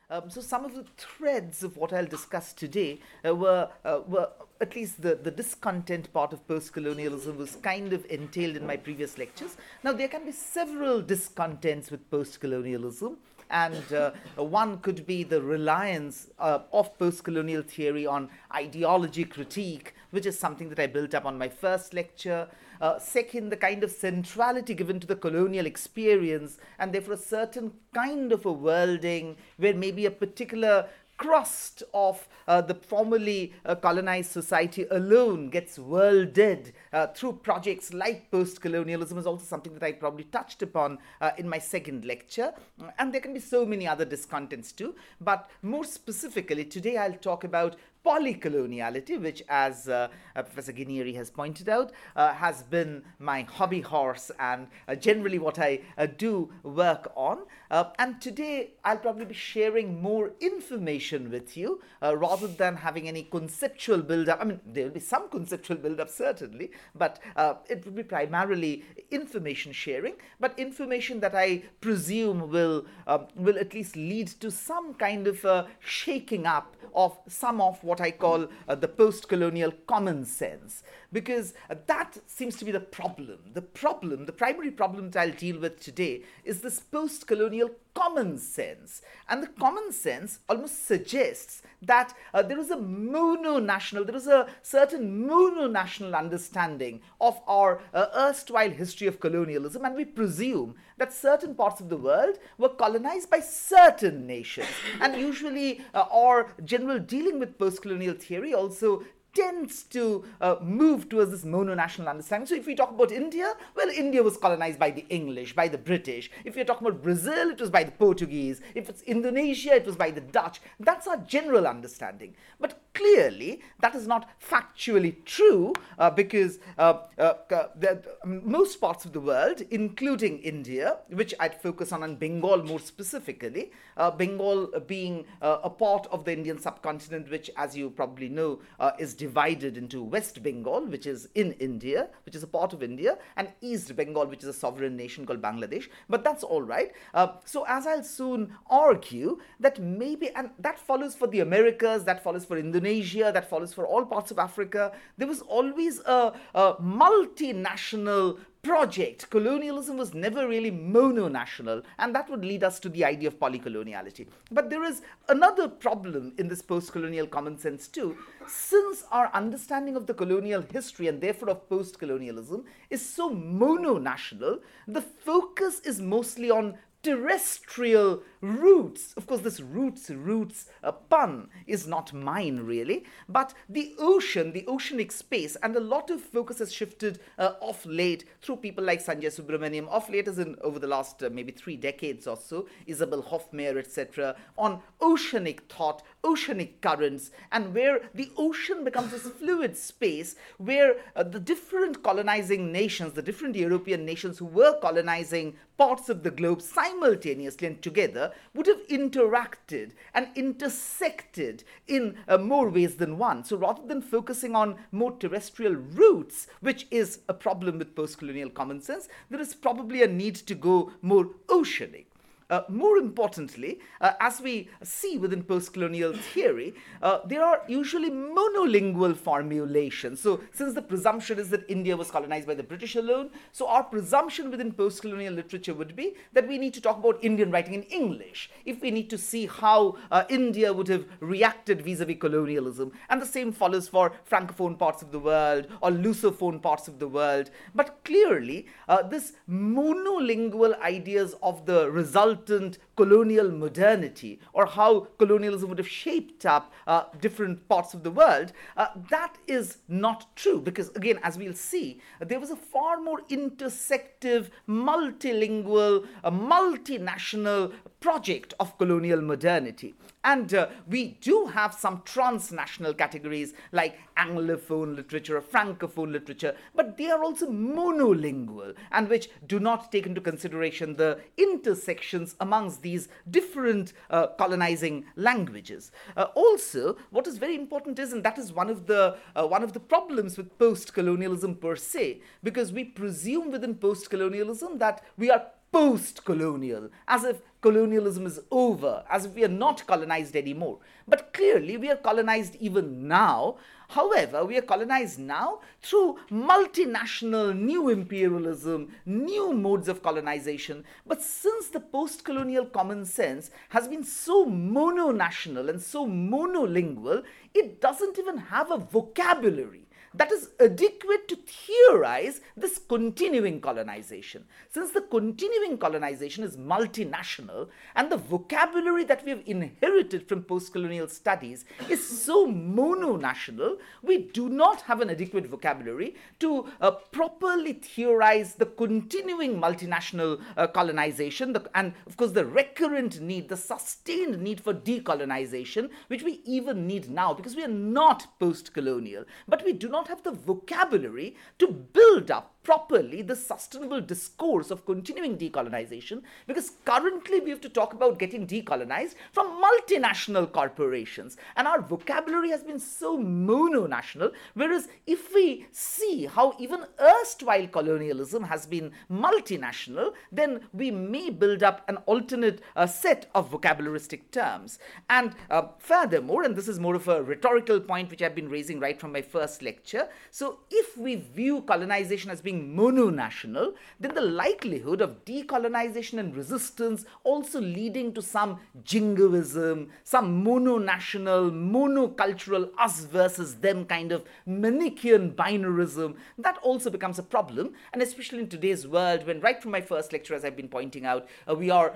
So some of the threads of what I'll discuss today were at least the discontent part of post-colonialism was kind of entailed in my previous lectures. Now, there can be several discontents with post-colonialism, and one could be the reliance of post-colonial theory on ideology critique, which is something that I built up on my first lecture. Second, the kind of centrality given to the colonial experience, and therefore a certain kind of a worlding where maybe a particular crust of the formerly colonized society alone gets worlded through projects like post-colonialism is also something that I probably touched upon in my second lecture. And there can be so many other discontents too. But more specifically, today I'll talk about polycoloniality, which, as Professor Guinieri has pointed out, has been my hobby horse and generally what I do work on. And today I'll probably be sharing more information with you rather than having any conceptual build-up. I mean, there will be some conceptual build-up certainly, but it will be primarily information sharing, but information that I presume will at least lead to some kind of shaking up of some of what I call the post-colonial common sense, because that seems to be the problem. The primary problem that I'll deal with today is this post-colonial common sense. And the common sense almost suggests that there is a certain mono-national understanding of our erstwhile history of colonialism, and we presume that certain parts of the world were colonized by certain nations. And usually our general dealing with post-colonial theory also tends to move towards this mono-national understanding. So if we talk about India, well, India was colonized by the English, by the British. If you're talking about Brazil, it was by the Portuguese. If it's Indonesia, it was by the Dutch. That's our general understanding. But clearly, that is not factually true because most parts of the world, including India, which I'd focus on Bengal more specifically, Bengal being a part of the Indian subcontinent, which, as you probably know, is divided into West Bengal, which is in India, which is a part of India, and East Bengal, which is a sovereign nation called Bangladesh. But that's all right. So as I'll soon argue, that maybe, and that follows for the Americas, that follows for Indonesia, that follows for all parts of Africa, there was always a multinational project. Colonialism was never really mono-national, and that would lead us to the idea of polycoloniality. But there is another problem in this post-colonial common sense too. Since our understanding of the colonial history and therefore of post-colonialism is so mono-national, the focus is mostly on terrestrial roots. Of course, this roots pun is not mine really, but the oceanic space, and a lot of focus has shifted off late through people like Sanjay Subramaniam, off late as in over the last maybe 3 decades or so, Isabel Hofmeyr, etc., on oceanic thought, oceanic currents, and where the ocean becomes this fluid space where the different colonizing nations, the different European nations who were colonizing parts of the globe simultaneously and together would have interacted and intersected in more ways than one. So rather than focusing on more terrestrial roots, which is a problem with post-colonial common sense, there is probably a need to go more oceanic. More importantly, as we see within post-colonial theory, there are usually monolingual formulations. So since the presumption is that India was colonized by the British alone, so our presumption within post-colonial literature would be that we need to talk about Indian writing in English if we need to see how India would have reacted vis-a-vis colonialism. And the same follows for Francophone parts of the world or Lusophone parts of the world. But clearly, this monolingual ideas of the result colonial modernity, or how colonialism would have shaped up different parts of the world, that is not true, because again, as we'll see, there was a far more intersective, multilingual, multinational project of colonial modernity. And we do have some transnational categories like Anglophone literature or Francophone literature, but they are also monolingual and which do not take into consideration the intersections amongst these different colonizing languages. Also, what is very important is, and that is one of the problems with post-colonialism per se, because we presume within post-colonialism that we are post-colonial, as if colonialism is over, as if we are not colonized anymore. But clearly we are colonized even now. However, we are colonized now through multinational new imperialism, new modes of colonization. But since the post-colonial common sense has been so mono-national and so monolingual, it doesn't even have a vocabulary that is adequate to theorize this continuing colonization. Since the continuing colonization is multinational and the vocabulary that we have inherited from post-colonial studies is so mono-national, we do not have an adequate vocabulary to properly theorize the continuing multinational colonization and, of course, the recurrent need, the sustained need for decolonization, which we even need now because we are not post-colonial, but we do not have the vocabulary to build up properly the sustainable discourse of continuing decolonization, because currently we have to talk about getting decolonized from multinational corporations, and our vocabulary has been so mono-national, whereas if we see how even erstwhile colonialism has been multinational, then we may build up an alternate set of vocabularistic terms. And furthermore, and this is more of a rhetorical point which I've been raising right from my first lecture, so if we view colonization as being mono-national, then the likelihood of decolonization and resistance also leading to some jingoism, some mono-national, monocultural us versus them kind of Manichaean binarism, that also becomes a problem. And especially in today's world, when right from my first lecture, as I've been pointing out, we are,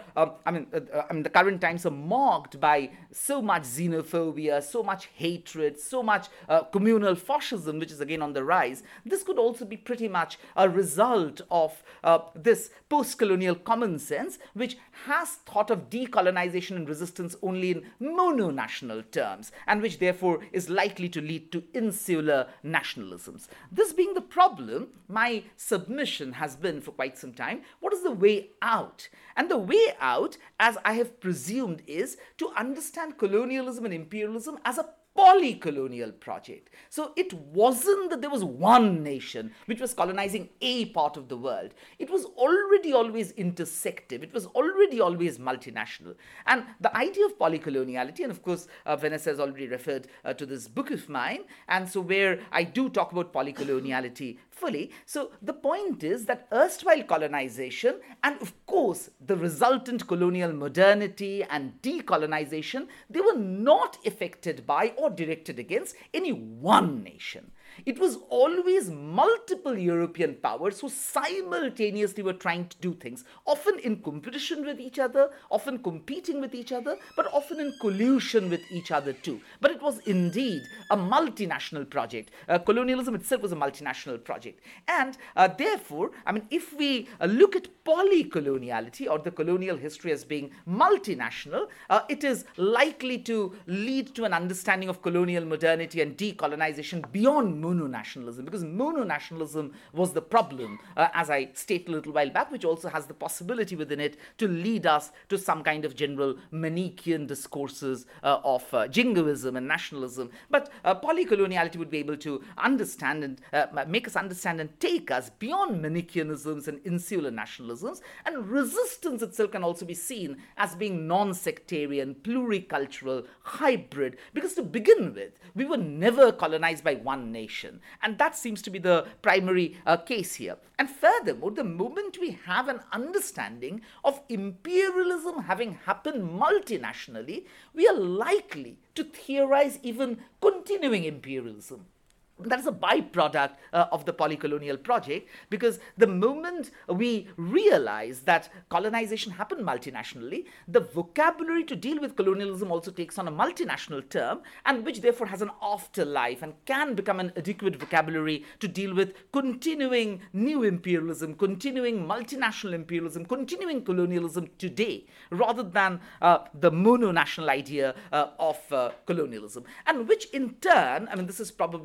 the current times are marked by so much xenophobia, so much hatred, so much communal fascism, which is again on the rise. This could also be pretty much a result of this post-colonial common sense, which has thought of decolonization and resistance only in mono-national terms, and which therefore is likely to lead to insular nationalisms. This being the problem, my submission has been for quite some time, what is the way out? And the way out, as I have presumed, is to understand colonialism and imperialism as a polycolonial project. So it wasn't that there was one nation which was colonizing a part of the world. It was already always intersective. It was already always multinational. And the idea of polycoloniality, and of course Vanessa has already referred to this book of mine, and so where I do talk about polycoloniality fully. So the point is that erstwhile colonization and of course the resultant colonial modernity and decolonization, they were not affected by or directed against any one nation. It was always multiple European powers who simultaneously were trying to do things, often in competition with each other, often competing with each other, but often in collusion with each other too. But it was indeed a multinational project. Colonialism itself was a multinational project. And therefore, if we look at polycoloniality or the colonial history as being multinational, it is likely to lead to an understanding of colonial modernity and decolonization beyond mono-nationalism, because mono-nationalism was the problem, as I stated a little while back, which also has the possibility within it to lead us to some kind of general Manichaean discourses of jingoism and nationalism. But polycoloniality would be able to understand and make us understand and take us beyond Manichaeanisms and insular nationalisms, and resistance itself can also be seen as being non-sectarian, pluricultural, hybrid, because to begin with, we were never colonized by one nation. And that seems to be the primary case here. And furthermore, the moment we have an understanding of imperialism having happened multinationally, we are likely to theorize even continuing imperialism. That is a byproduct of the polycolonial project, because the moment we realize that colonization happened multinationally, the vocabulary to deal with colonialism also takes on a multinational term, and which therefore has an afterlife and can become an adequate vocabulary to deal with continuing new imperialism, continuing multinational imperialism, continuing colonialism today, rather than the mono-national idea of colonialism. And which in turn, this is probably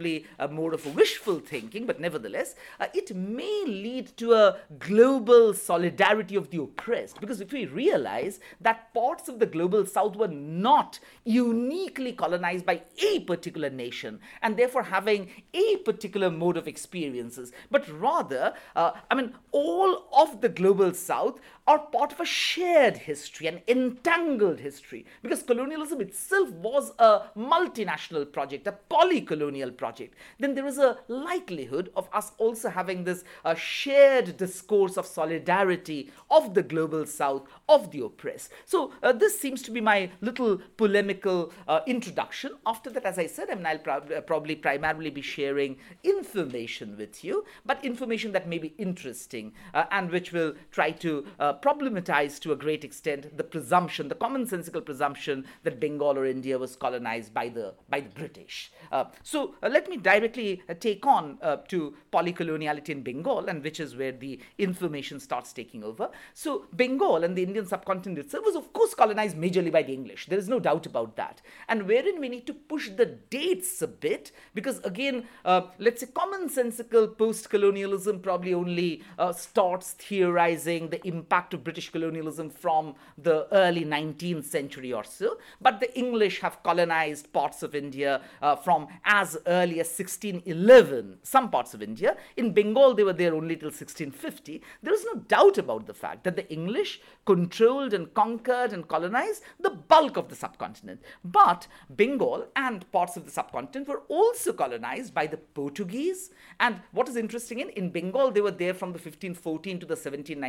more of a wishful thinking, but nevertheless, it may lead to a global solidarity of the oppressed. Because if we realize that parts of the global south were not uniquely colonized by a particular nation and therefore having a particular mode of experiences, but rather, all of the global south are part of a shared history, an entangled history, because colonialism itself was a multinational project, a polycolonial project. Then there is a likelihood of us also having this shared discourse of solidarity of the global south, of the oppressed. So this seems to be my little polemical introduction. After that, as I said, I'll probably primarily be sharing information with you, but information that may be interesting and which will try to problematize to a great extent the presumption, the commonsensical presumption that Bengal or India was colonized by the British. So let me directly take on to polycoloniality in Bengal, and which is where the information starts taking over. So Bengal and the Indian subcontinent itself was of course colonized majorly by the English. There is no doubt about that. And wherein we need to push the dates a bit, because again, let's say commonsensical post-colonialism probably only starts theorizing the impact of British colonialism from the early 19th century or so. But the English have colonized parts of India from as early as 1611, some parts of India. In Bengal, they were there only till 1650. There is no doubt about the fact that the English controlled and conquered and colonized the bulk of the subcontinent. But Bengal and parts of the subcontinent were also colonized by the Portuguese. And what is interesting in Bengal, they were there from the 1514 to the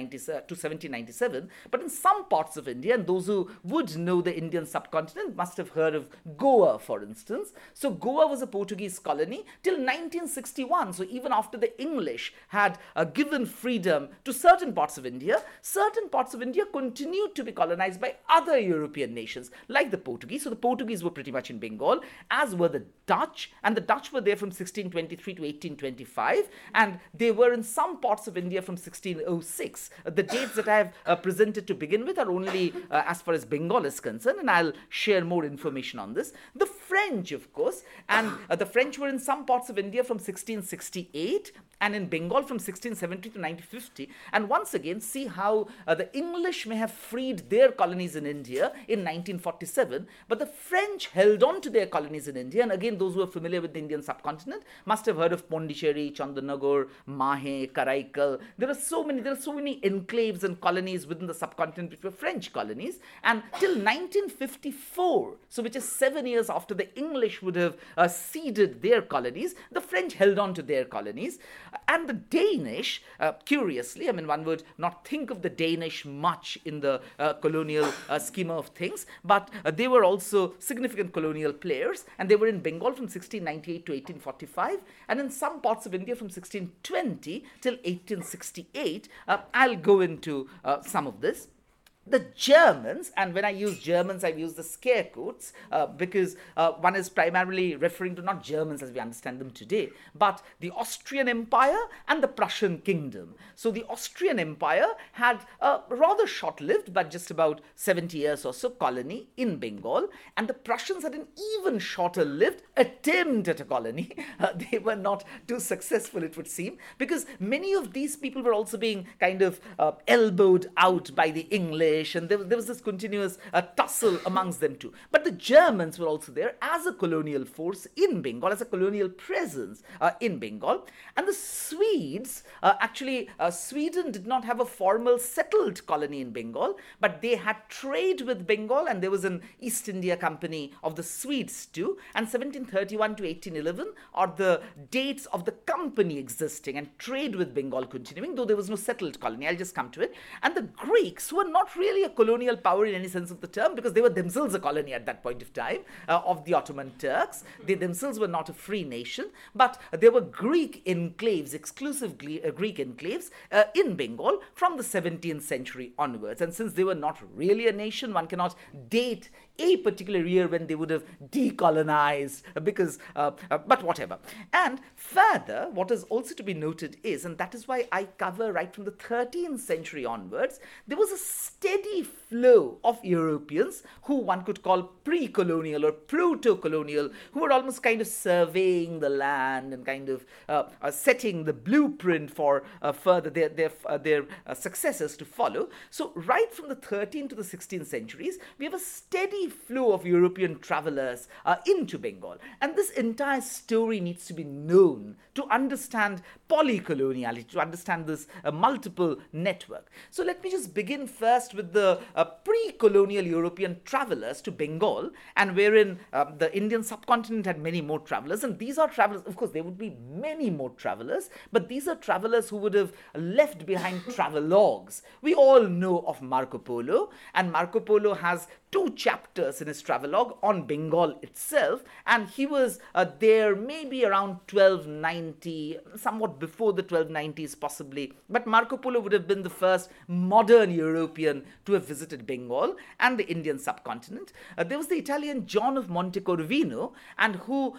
1797. But in some parts of India, and those who would know the Indian subcontinent must have heard of Goa, for instance. So Goa was a Portuguese colony till 1961. So even after the English had given freedom to certain parts of India continued to be colonized by other European nations like the Portuguese. So the Portuguese were pretty much in Bengal, as were the Dutch, and the Dutch were there from 1623 to 1825, and they were in some parts of India from 1606. The dates that I have presented to begin with are only as far as Bengal is concerned, and I'll share more information on this. The French, of course, and the French were in some parts of India from 1668 and in Bengal from 1670 to 1950. And once again, see how the English may have freed their colonies in India in 1947, but the French held on to their colonies in India. And again, those who are familiar with the Indian subcontinent must have heard of Pondicherry, Chandanagar, Mahe, Karaikal. There are so many enclaves and colonies within the subcontinent which were French colonies. And till 1954, so which is 7 years after the English would have ceded their colonies, the French held on to their colonies. And the Danish, curiously, one would not think of the Danish much in the colonial schema of things, but they were also significant colonial players, and they were in Bengal from 1698 to 1845, and in some parts of India from 1620 till 1868. I'll go into some of this. The Germans, and when I use Germans, I use the scare quotes because one is primarily referring to not Germans as we understand them today, but the Austrian Empire and the Prussian Kingdom. So the Austrian Empire had a rather short-lived, but just about 70 years or so, colony in Bengal, and the Prussians had an even shorter-lived attempt at a colony. They were not too successful, it would seem, because many of these people were also being kind of elbowed out by the English, and there was this continuous tussle amongst them too. But the Germans were also there as a colonial force in Bengal, as a colonial presence in Bengal. And the Swedes, Sweden did not have a formal settled colony in Bengal, but they had trade with Bengal, and there was an East India Company of the Swedes too. And 1731 to 1811 are the dates of the company existing and trade with Bengal continuing, though there was no settled colony. I'll just come to it. And the Greeks were not really a colonial power in any sense of the term, because they were themselves a colony at that point of time of the Ottoman Turks. They themselves were not a free nation, but there were Greek enclaves, exclusively Greek enclaves in Bengal from the 17th century onwards. And since they were not really a nation, one cannot date a particular year when they would have decolonized, but whatever. And further, what is also to be noted is, and that is why I cover right from the 13th century onwards, there was a steady flow of Europeans who one could call pre-colonial or proto-colonial, who were almost kind of surveying the land and kind of setting the blueprint for further their successors to follow. So right from the 13th to the 16th centuries, we have a steady flow of European travelers into Bengal. And this entire story needs to be known to understand polycoloniality, to understand this multiple network. So let me just begin first with the pre-colonial European travelers to Bengal, and wherein the Indian subcontinent had many more travelers. And these are travelers, of course, there would be many more travelers, but these are travelers who would have left behind travelogues. We all know of Marco Polo, and Marco Polo has 2 chapters in his travelogue on Bengal itself, and he was there maybe around 1290, somewhat before the 1290s possibly, but Marco Polo would have been the first modern European to have visited Bengal and the Indian subcontinent. There was the Italian John of Montecorvino, and who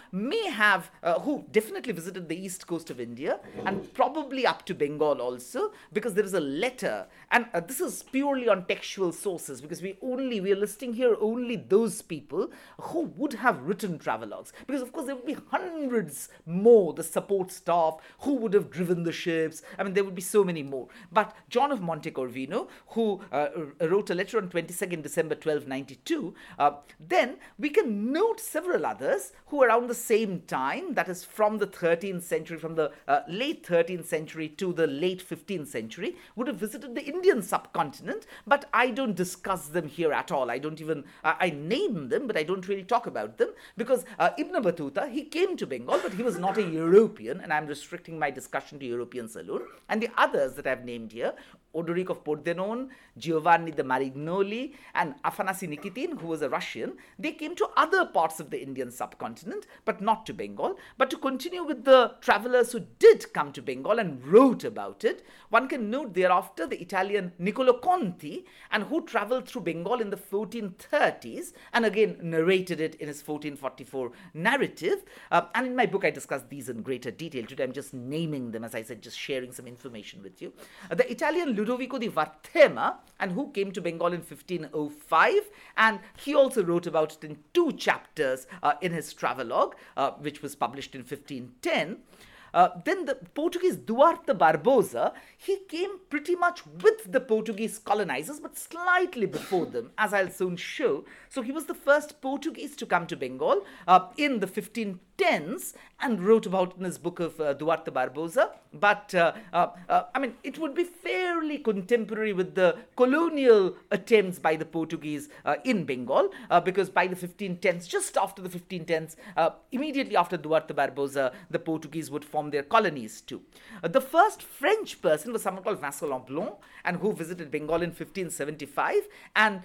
definitely visited the east coast of India and probably up to Bengal also, because there is a letter, and this is purely on textual sources, because we are listing here only those people who would have written travelogues, because of course there would be hundreds more, the support staff who would have driven the ships. I mean, there would be so many more. But John of Montecorvino, who wrote a letter on 22nd December 1292, then we can note several others who around the same time, that is from the 13th century, from the late 13th century to the late 15th century, would have visited the Indian subcontinent, but I don't discuss them here at all. I name them, but I don't really talk about them, because Ibn Battuta, he came to Bengal, but he was not a European, and I'm restricting my discussion to Europeans alone. And the others that I've named here, Odoric of Pordenone, Giovanni de Marignoli, and Afanasi Nikitin, who was a Russian, they came to other parts of the Indian subcontinent, but not to Bengal. But to continue with the travelers who did come to Bengal and wrote about it, one can note thereafter the Italian Niccolo Conti, and who traveled through Bengal in the 1430s, and again narrated it in his 1444 narrative. And in my book, I discuss these in greater detail. Today, I'm just naming them, as I said, just sharing some information with you. The Italian Ludovico di Varthema, and who came to Bengal in 1505, and he also wrote about it in 2 chapters in his travelogue, which was published in 1510. Then the Portuguese Duarte Barbosa, he came pretty much with the Portuguese colonizers, but slightly before them, as I'll soon show. So he was the first Portuguese to come to Bengal in the 1510s, and wrote about it in his book of Duarte Barbosa. But, I mean, it would be fairly contemporary with the colonial attempts by the Portuguese in Bengal, because by the 1510s, just after the 1510s, immediately after Duarte Barbosa, the Portuguese would form their colonies too. The first French person was someone called Vincent Lemblin, and who visited Bengal in 1575, and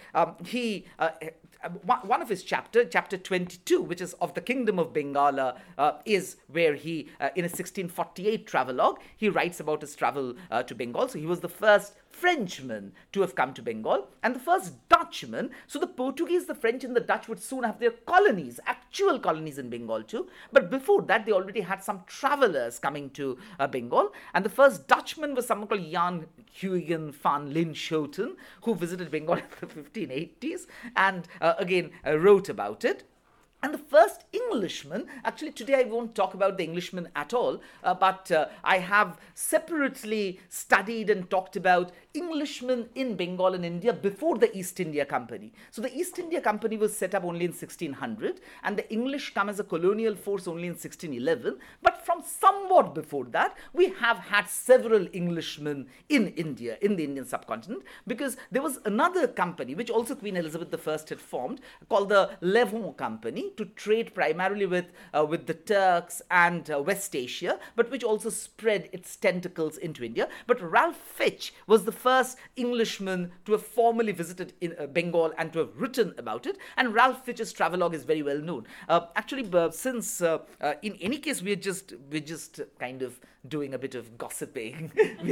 one of his chapter 22, which is of the Kingdom of Bengal, is where he, in a 1648 travelogue, he writes about his travel to Bengal. So he was the first Frenchman to have come to Bengal, and the first Dutchman. So the Portuguese, the French, and the Dutch would soon have their colonies, actual colonies in Bengal too. But before that, they already had some travelers coming to Bengal, and the first Dutchman was someone called Jan Huygen van Linschoten, who visited Bengal in the 1580s, and again wrote about it. And the first Englishman, actually today I won't talk about the Englishman at all, but I have separately studied and talked about Englishmen in Bengal and India before the East India Company. So the East India Company was set up only in 1600, and the English come as a colonial force only in 1611. But from somewhat before that, we have had several Englishmen in India, in the Indian subcontinent, because there was another company, which also Queen Elizabeth I had formed, called the Levant Company, to trade primarily with the Turks and West Asia, but which also spread its tentacles into India. But Ralph Fitch was the first Englishman to have formally visited in Bengal and to have written about it. And Ralph Fitch's travelogue is very well known. Actually, since in any case we're just kind of doing a bit of gossiping.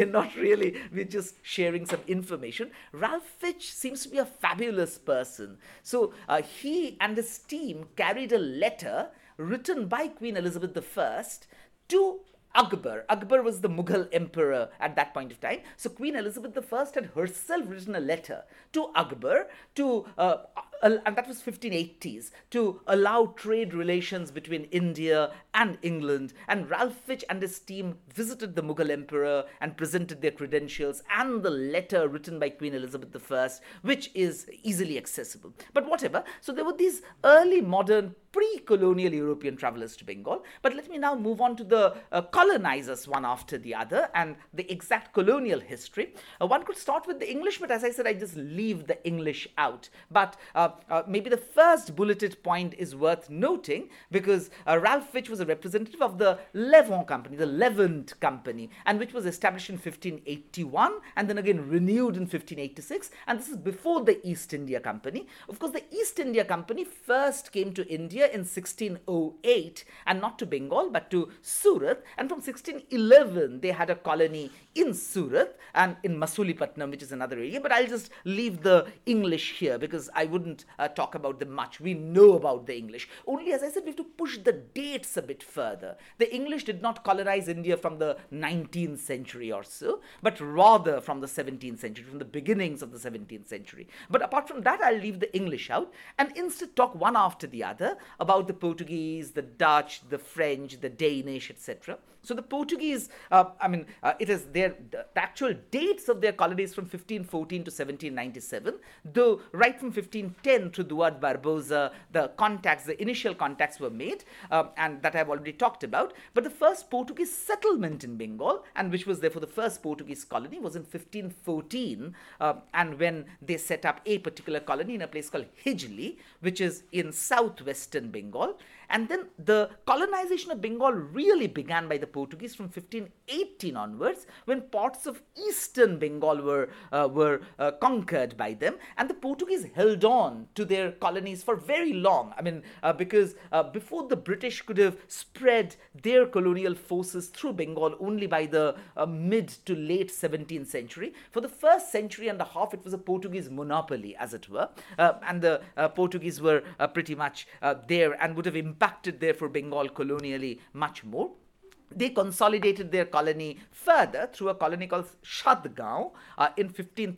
We're just sharing some information. Ralph Fitch seems to be a fabulous person. So he and his team carried a letter written by Queen Elizabeth I to Akbar. Akbar was the Mughal emperor at that point of time. So Queen Elizabeth I had herself written a letter to Akbar to, and that was 1580s, to allow trade relations between India and England. And Ralph Fitch and his team visited the Mughal emperor and presented their credentials and the letter written by Queen Elizabeth I, which is easily accessible. But whatever. So there were these early modern pre-colonial European travelers to Bengal. But let me now move on to the colonizers one after the other and the exact colonial history. One could start with the English, but as I said, I just leave the English out. But maybe the first bulleted point is worth noting because Ralph Fitch was a representative of the Levant Company, the Levant Company, and which was established in 1581 and then again renewed in 1586. And this is before the East India Company. Of course, the East India Company first came to India in 1608 and not to Bengal but to Surat, and from 1611 they had a colony in Surat and in Masulipatnam, which is another area, but I'll just leave the English here because I wouldn't talk about them much. We know about the English. Only, as I said, we have to push the dates a bit further. The English did not colonize India from the 19th century or so, but rather from the 17th century, from the beginnings of the 17th century. But apart from that, I'll leave the English out and instead talk one after the other about the Portuguese, the Dutch, the French, the Danish, etc. So the Portuguese, it is the actual dates of their colonies from 1514 to 1797, though right from 1510 through Duarte Barbosa, the initial contacts were made, and that I've already talked about. But the first Portuguese settlement in Bengal, and which was therefore the first Portuguese colony, was in 1514, and when they set up a particular colony in a place called Hijli, which is in southwestern Bengal. And then the colonization of Bengal really began by the Portuguese from 1518 onwards, when parts of eastern Bengal were conquered by them, and the Portuguese held on to their colonies for very long. Because before the British could have spread their colonial forces through Bengal only by the mid to late 17th century, for the first century and a half it was a Portuguese monopoly, as it were, and the Portuguese were pretty much there and would have impacted therefore Bengal colonially much more. They consolidated their colony further through a colony called Shadgaon in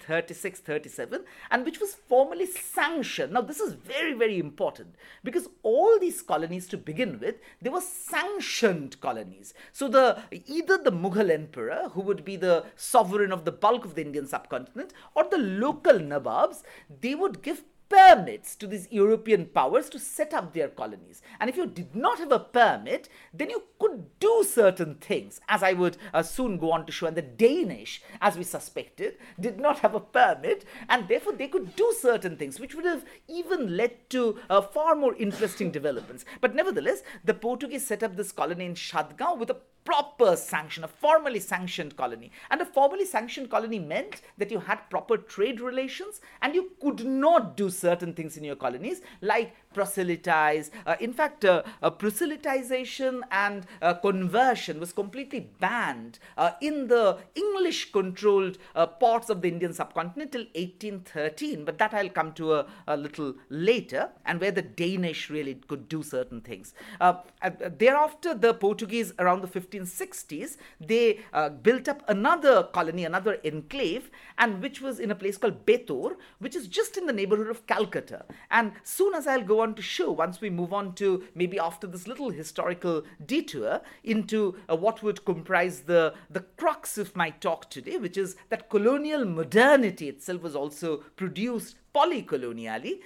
1536-37, and which was formally sanctioned. Now, this is very, very important because all these colonies to begin with, they were sanctioned colonies. So either the Mughal emperor, who would be the sovereign of the bulk of the Indian subcontinent, or the local Nawabs, they would give permits to these European powers to set up their colonies. And if you did not have a permit, then you could do certain things, as I would soon go on to show. And the Danish, as we suspected, did not have a permit, and therefore they could do certain things, which would have even led to far more interesting developments. But nevertheless, the Portuguese set up this colony in Shadgaon with a proper sanction, a formally sanctioned colony. And a formally sanctioned colony meant that you had proper trade relations and you could not do certain things in your colonies like proselytize. In fact, proselytization and conversion was completely banned in the English-controlled parts of the Indian subcontinent till 1813, but that I'll come to a little later, and where the Danish really could do certain things. Thereafter, the Portuguese, around the 1560s, they built up another colony, another enclave, and which was in a place called Betor, which is just in the neighborhood of Calcutta. And soon as I'll go on to show, once we move on to maybe after this little historical detour into what would comprise the crux of my talk today, which is that colonial modernity itself was also produced polycolonially,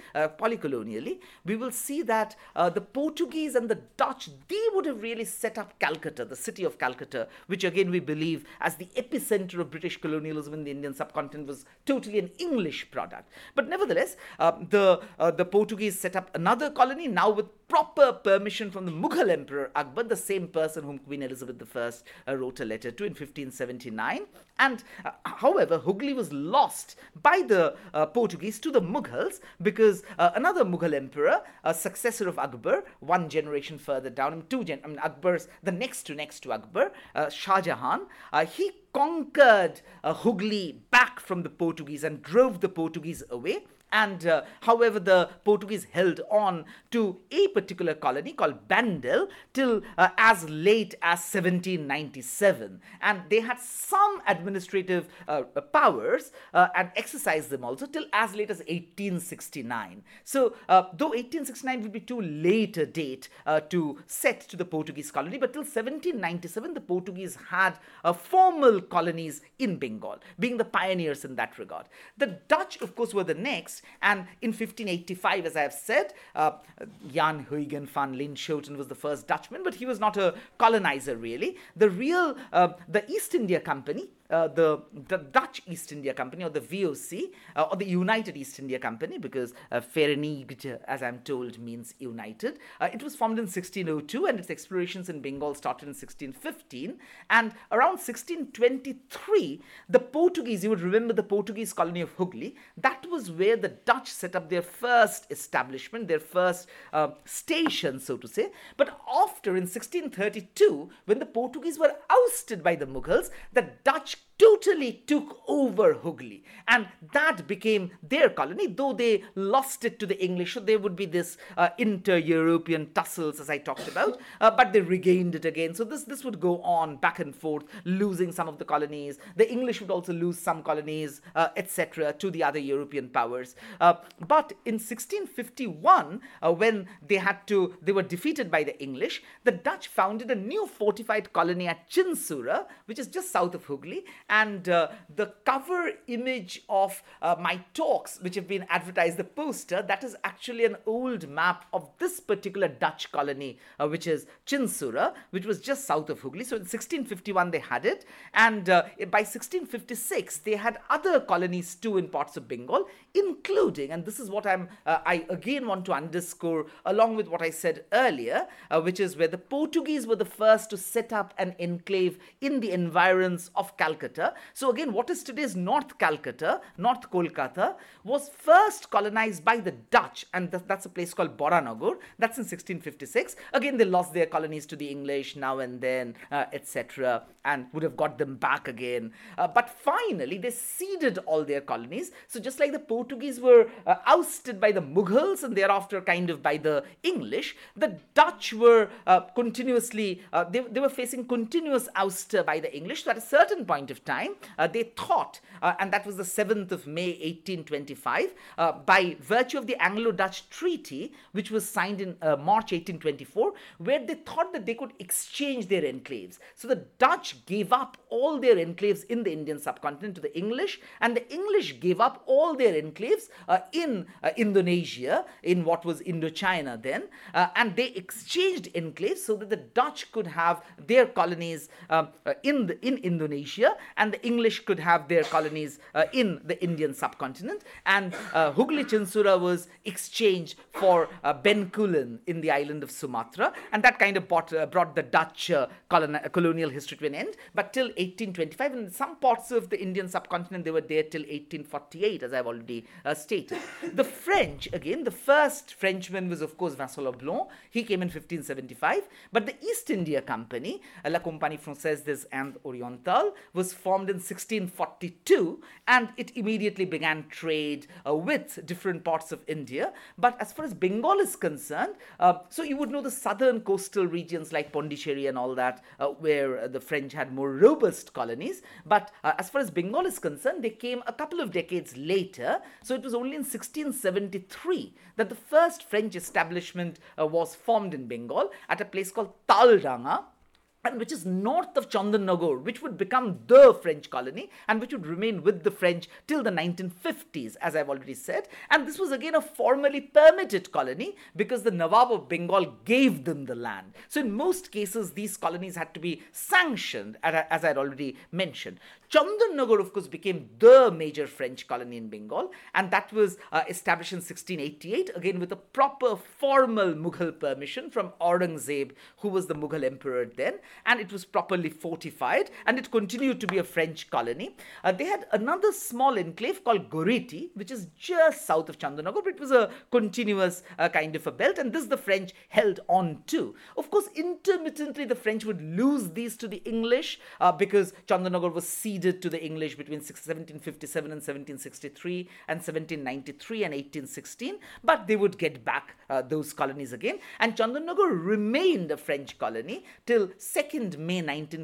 we will see that the Portuguese and the Dutch, they would have really set up Calcutta, the city of Calcutta, which again we believe as the epicenter of British colonialism in the Indian subcontinent was totally an English product. But nevertheless, the Portuguese set up another colony, now with proper permission from the Mughal Emperor Akbar, the same person whom Queen Elizabeth I wrote a letter to in 1579. And however, Hooghly was lost by the Portuguese to the Mughals because another Mughal emperor, a successor of Akbar, one generation further down, Akbar's the next to Akbar, Shah Jahan, he conquered Hooghly back from the Portuguese and drove the Portuguese away. And however, the Portuguese held on to a particular colony called Bandel till as late as 1797. And they had some administrative powers and exercised them also till as late as 1869. So, though 1869 would be too late a date to set to the Portuguese colony, but till 1797, the Portuguese had formal colonies in Bengal, being the pioneers in that regard. The Dutch, of course, were the next. And in 1585, as I have said, Jan Huygen van Linschoten was the first Dutchman, but he was not a colonizer really. The East India Company, the Dutch East India Company, or the VOC, or the United East India Company, because Verenigd, as I'm told, means united. It was formed in 1602, and its explorations in Bengal started in 1615. And around 1623, the Portuguese, you would remember the Portuguese colony of Hooghly, that was where the Dutch set up their first establishment, their first station, so to say. But after, in 1632, when the Portuguese were ousted by the Mughals, the Dutch totally took over Hooghly, and that became their colony, though they lost it to the English. So there would be this inter-European tussles, as I talked about, but they regained it again. So this would go on back and forth, losing some of the colonies. The English would also lose some colonies, etc., to the other European powers. But in 1651, when they were defeated by the English, the Dutch founded a new fortified colony at Chinsura, which is just south of Hooghly. And the cover image of my talks, which have been advertised, the poster, that is actually an old map of this particular Dutch colony, which is Chinsura, which was just south of Hooghly. So in 1651 they had it, and by 1656 they had other colonies too in parts of Bengal, including, and this is what I again want to underscore along with what I said earlier, which is where the Portuguese were the first to set up an enclave in the environs of Calcutta. So again, what is today's North Calcutta, North Kolkata, was first colonized by the Dutch, and that's a place called Boranagar. That's in 1656. Again, they lost their colonies to the English now and then, etc., and would have got them back again. But finally, they ceded all their colonies. So just like the Portuguese were ousted by the Mughals and thereafter kind of by the English, the Dutch were continuously, they were facing continuous ouster by the English. So at a certain point of time, they thought, and that was the 7th of May 1825, by virtue of the Anglo-Dutch Treaty, which was signed in March 1824, where they thought that they could exchange their enclaves. So the Dutch gave up all their enclaves in the Indian subcontinent to the English, and the English gave up all their enclaves in Indonesia, in what was Indochina then, and they exchanged enclaves so that the Dutch could have their colonies in Indonesia, and the English could have their colonies in the Indian subcontinent. And Hooghly Chinsura was exchanged for Bencoolen in the island of Sumatra, and that kind of brought the Dutch colonial history to an end. But till 1825, in some parts of the Indian subcontinent, they were there till 1848, as I've already stated. The French, again, the first Frenchman was, of course, Vincent Leblanc. He came in 1575, but the East India Company, La Compagnie Française des Indes Orientales, was formed in 1642, and it immediately began trade with different parts of India. But as far as Bengal is concerned, so you would know the southern coastal regions like Pondicherry and all that, where the French had more robust colonies. But as far as Bengal is concerned, they came a couple of decades later. So it was only in 1673 that the first French establishment was formed in Bengal at a place called Talranga, and which is north of Chandannagore, which would become the French colony and which would remain with the French till the 1950s, as I've already said. And this was again a formally permitted colony because the Nawab of Bengal gave them the land. So in most cases, these colonies had to be sanctioned, as I had already mentioned. Chandanagar, of course, became the major French colony in Bengal, and that was established in 1688, again with a proper formal Mughal permission from Aurangzeb, who was the Mughal emperor then, and it was properly fortified, and it continued to be a French colony. They had another small enclave called Goreti, which is just south of Chandanagar, but it was a continuous kind of a belt, and this the French held on to. Of course, intermittently the French would lose these to the English because Chandanagar was ceded to the English between 1757 and 1763 and 1793 and 1816, but they would get back those colonies again, and Chandanagar remained a French colony till 2nd May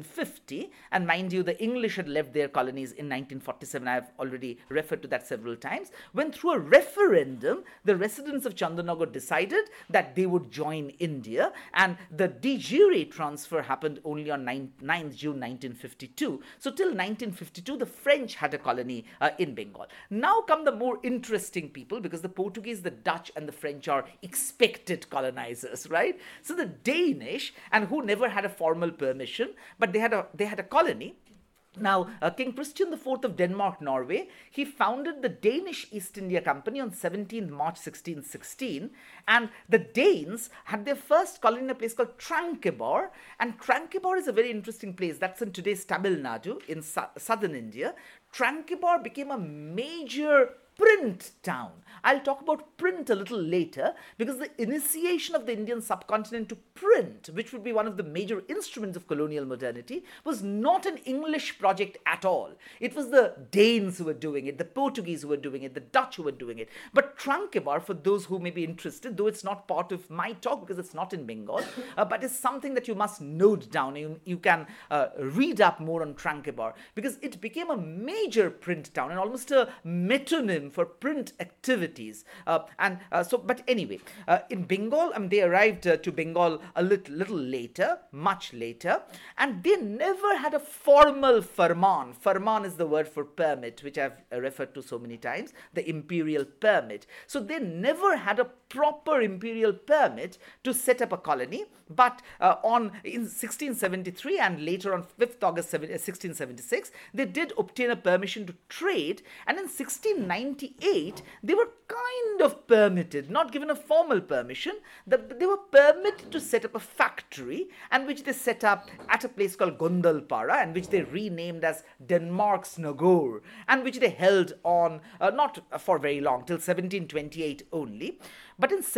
1950, and mind you, the English had left their colonies in 1947. I have already referred to that several times, when through a referendum the residents of Chandanagar decided that they would join India, and the de jure transfer happened only on 9th June 1952. So till 1952 the French had a colony in Bengal. Now come the more interesting people, because the Portuguese, the Dutch and the French are expected colonizers, right? So the Danish, and who never had a formal permission, but they had a colony. Now, King Christian IV of Denmark-Norway, he founded the Danish East India Company on 17 March 1616, and the Danes had their first colony in a place called Tranquebar, and Tranquebar is a very interesting place. That's in today's Tamil Nadu in southern India. Tranquebar became a major print town. I'll talk about print a little later, because the initiation of the Indian subcontinent to print, which would be one of the major instruments of colonial modernity, was not an English project at all. It was the Danes who were doing it, the Portuguese who were doing it, the Dutch who were doing it. But Tranquebar, for those who may be interested, though it's not part of my talk because it's not in Bengal, but it's something that you must note down. You can read up more on Tranquebar, because it became a major print town and almost a metonym for print activities. But anyway, in Bengal, they arrived to Bengal a little later, much later, and they never had a formal farman. Farman is the word for permit, which I've referred to so many times, the imperial permit. So they never had a proper imperial permit to set up a colony, but in 1673 and later on 5th August 1676, they did obtain a permission to trade, and in 1698, they were kind of permitted, not given a formal permission, they were permitted to set up a factory, and which they set up at a place called Gondalpara, and which they renamed as Denmark's Nagore, and which they held on not for very long, till 1728 only. But in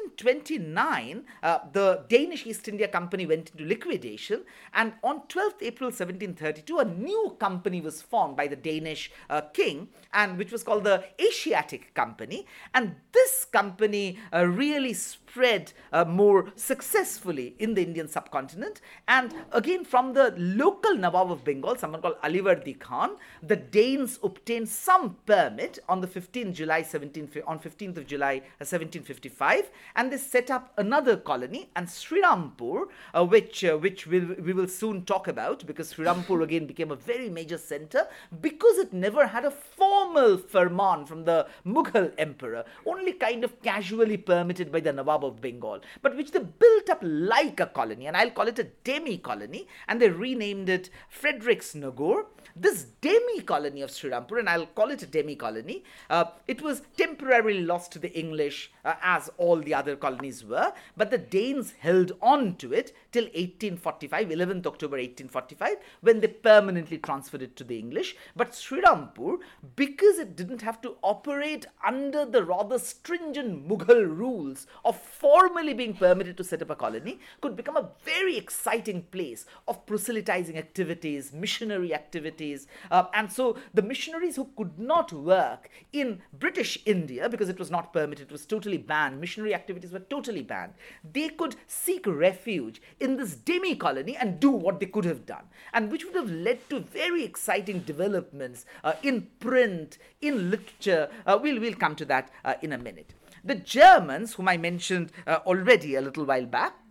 1729, the Danish East India Company went into liquidation, and on 12th April 1732, a new company was formed by the Danish king, and which was called the Asiatic Company, and this company really spread more successfully in the Indian subcontinent. And again, from the local Nawab of Bengal, someone called Alivardi Khan, the Danes obtained some permit on the 15th of July 1755, and they set up another colony, and Srirampur, which we will soon talk about, because Srirampur again became a very major center, because it never had a formal farman from the Mughal emperor, only kind of casually permitted by the Nawab of Bengal, but which they built up like a colony, and I'll call it a demi-colony, and they renamed it Frederick's Nagore. This demi-colony of Srirampur, and I'll call it a demi-colony, it was temporarily lost to the English, as all the other colonies were, but the Danes held on to it till 1845, 11th October 1845, when they permanently transferred it to the English. But Srirampur, because it didn't have to operate under the rather stringent Mughal rules of formally being permitted to set up a colony, could become a very exciting place of proselytizing activities, missionary activities, and so the missionaries who could not work in British India, because it was not permitted, it was totally banned, missionary activities were totally banned, they could seek refuge in this demi-colony and do what they could have done, and which would have led to very exciting developments in print, in literature. We'll come to that in a minute. The Germans, whom I mentioned already a little while back,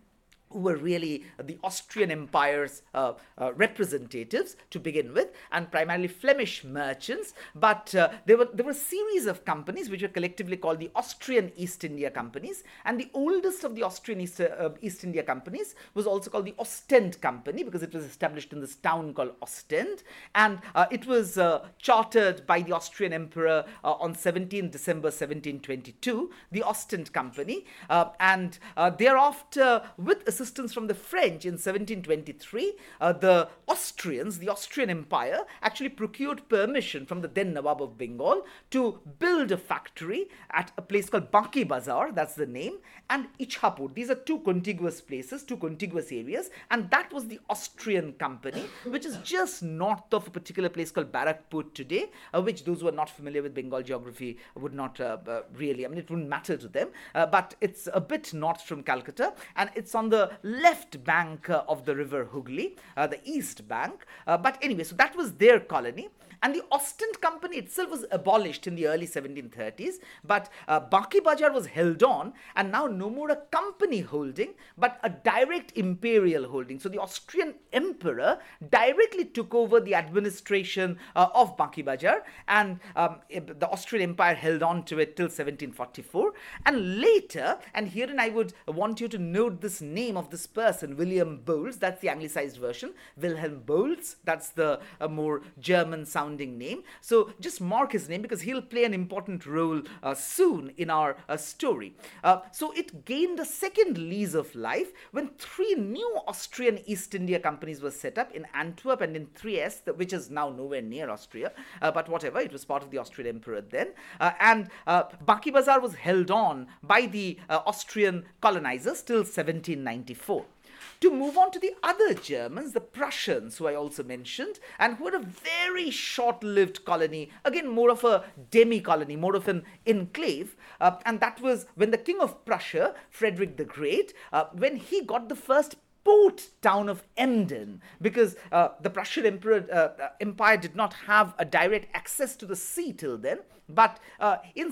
who were really the Austrian Empire's representatives to begin with, and primarily Flemish merchants. But there were a series of companies which were collectively called the Austrian East India Companies, and the oldest of the Austrian East India Companies was also called the Ostend Company, because it was established in this town called Ostend, and it was chartered by the Austrian Emperor on 17 December 1722, the Ostend Company, and thereafter, with assistance from the French in 1723, the Austrians, the Austrian Empire, actually procured permission from the then Nawab of Bengal to build a factory at a place called Banki Bazar, that's the name, and Ichhapur. These are two contiguous places, two contiguous areas, and that was the Austrian company, which is just north of a particular place called Barakpur today, which those who are not familiar with Bengal geography would not really, I mean, it wouldn't matter to them, but it's a bit north from Calcutta, and it's on the left bank of the river Hooghly, the east bank. But anyway, so that was their colony. And the Ostend Company itself was abolished in the early 1730s, but Banki Bazar was held on, and now no more a company holding, but a direct imperial holding. So the Austrian emperor directly took over the administration of Banki Bazar, and the Austrian Empire held on to it till 1744. And later, and herein I would want you to note this name of this person, William Bolz, that's the anglicized version, Wilhelm Bolz, that's the more German sounding name. So just mark his name, because he'll play an important role soon in our story. So it gained a second lease of life when three new Austrian East India Companies were set up in Antwerp and in Trieste, which is now nowhere near Austria, but whatever, it was part of the Austrian Emperor then. And Banki Bazar was held on by the Austrian colonizers till 1794. To move on to the other Germans, the Prussians, who I also mentioned, and who had a very short-lived colony, again more of a demi-colony, more of an enclave, and that was when the King of Prussia, Frederick the Great, when he got the first port town of Emden, because the Prussian Empire did not have a direct access to the sea till then. But in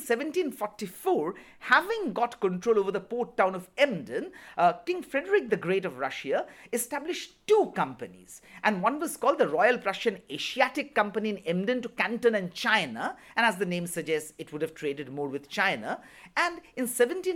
1744, having got control over the port town of Emden, King Frederick the Great of Russia established two companies. And one was called the Royal Prussian Asiatic Company in Emden to Canton and China. And as the name suggests, it would have traded more with China. And in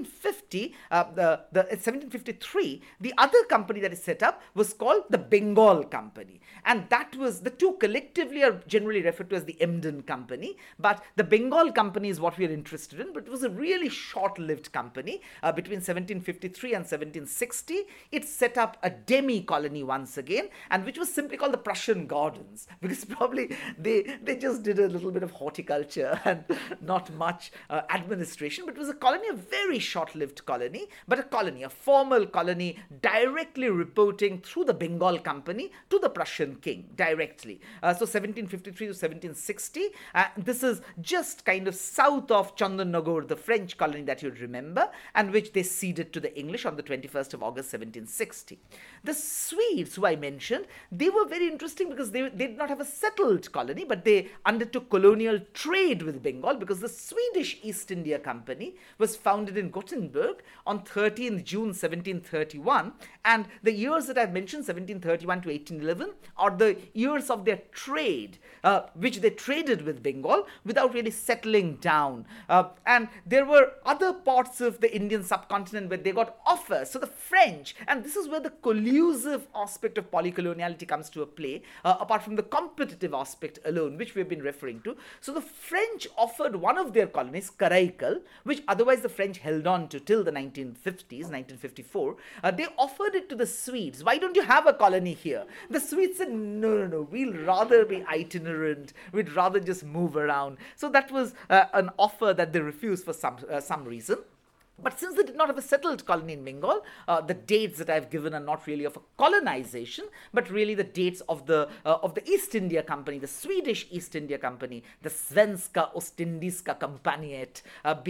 1753, the other company that is set up was called the Bengal Company. And that was, the two collectively are generally referred to as the Emden Company. But the Bengal Company is what we are interested in, but it was a really short-lived company. Between 1753 and 1760, it set up a demi-colony once again, and which was simply called the Prussian Gardens, because probably they just did a little bit of horticulture and not much administration, but it was a colony, a very short-lived colony, but a colony, a formal colony, directly reporting through the Bengal Company to the Prussian king, directly. So 1753 to 1760, this is just kind of south of Chandernagore, the French colony that you'd remember, and which they ceded to the English on the 21st of August 1760. The Swedes, who I mentioned, they were very interesting because they did not have a settled colony, but they undertook colonial trade with Bengal, because the Swedish East India Company was founded in Gothenburg on 13th June 1731, and the years that I've mentioned, 1731 to 1811, are the years of their trade, which they traded with Bengal without really settling down. And there were other parts of the Indian subcontinent where they got offers. So the French, and this is where the collusive aspect of polycoloniality comes to a play, apart from the competitive aspect alone, which we've been referring to. So the French offered one of their colonies, Karaikal, which otherwise the French held on to till the 1950s, 1954. They offered it to the Swedes. Why don't you have a colony here? The Swedes said, no, we'll rather be itinerant. We'd rather just move around. So that was an offer that they refused for some reason. But since they did not have a settled colony in Bengal, the dates that I've given are not really of a colonization, but really the dates of the East India Company, the Swedish East India Company, the Svenska Ostindiska Kompaniet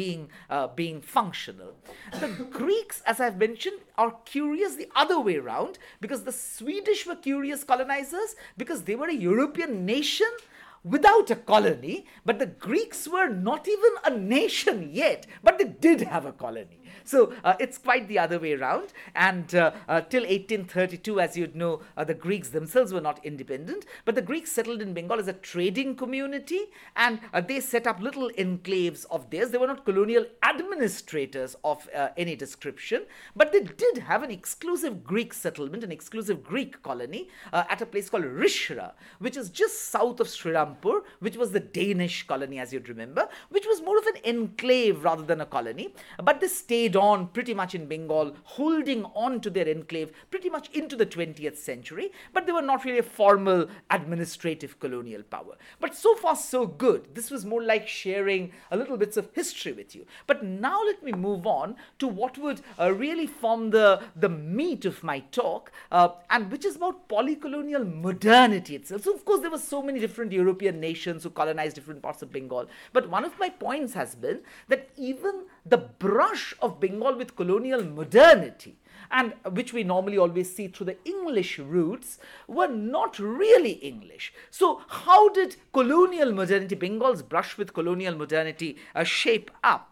being functional. The Greeks, as I've mentioned, are curious the other way around, because the Swedish were curious colonizers because they were a European nation without a colony, but the Greeks were not even a nation yet, but they did have a colony. So it's quite the other way around. And till 1832, as you'd know, the Greeks themselves were not independent, but the Greeks settled in Bengal as a trading community, and they set up little enclaves of theirs. They were not colonial administrators of any description, but they did have an exclusive Greek settlement, an exclusive Greek colony at a place called Rishra, which is just south of Srirampur, which was the Danish colony, as you'd remember, which was more of an enclave rather than a colony. But they stayed on pretty much in Bengal, holding on to their enclave pretty much into the 20th century, but they were not really a formal administrative colonial power. But so far so good. This was more like sharing a little bits of history with you. But now let me move on to what would really form the meat of my talk, and which is about polycolonial modernity itself. So of course there were so many different European nations who colonized different parts of Bengal, but one of my points has been that even the brush of Bengal with colonial modernity, and which we normally always see through the English roots, were not really English. So how did colonial modernity, Bengal's brush with colonial modernity, shape up?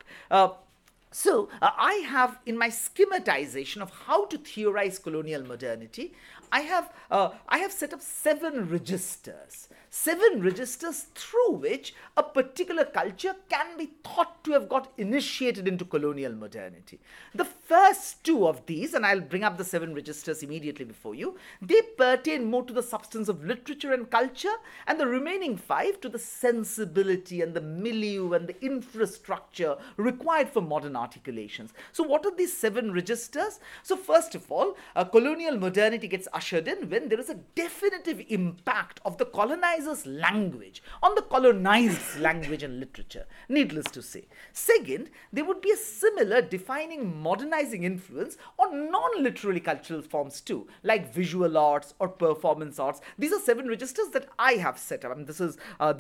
So I have, in my schematization of how to theorize colonial modernity, I have set up 7 registers. 7 registers through which a particular culture can be thought to have got initiated into colonial modernity. The first 2 of these, and I'll bring up the 7 registers immediately before you, they pertain more to the substance of literature and culture, and the remaining 5 to the sensibility and the milieu and the infrastructure required for modern articulations. So what are these 7 registers? So first of all, colonial modernity gets ushered in when there is a definitive impact of the colonizer's language on the colonized's language and literature, needless to say. Second, there would be a similar defining modernizing influence on non-literary cultural forms too, like visual arts or performance arts. These are 7 registers that I have set up. I mean, this is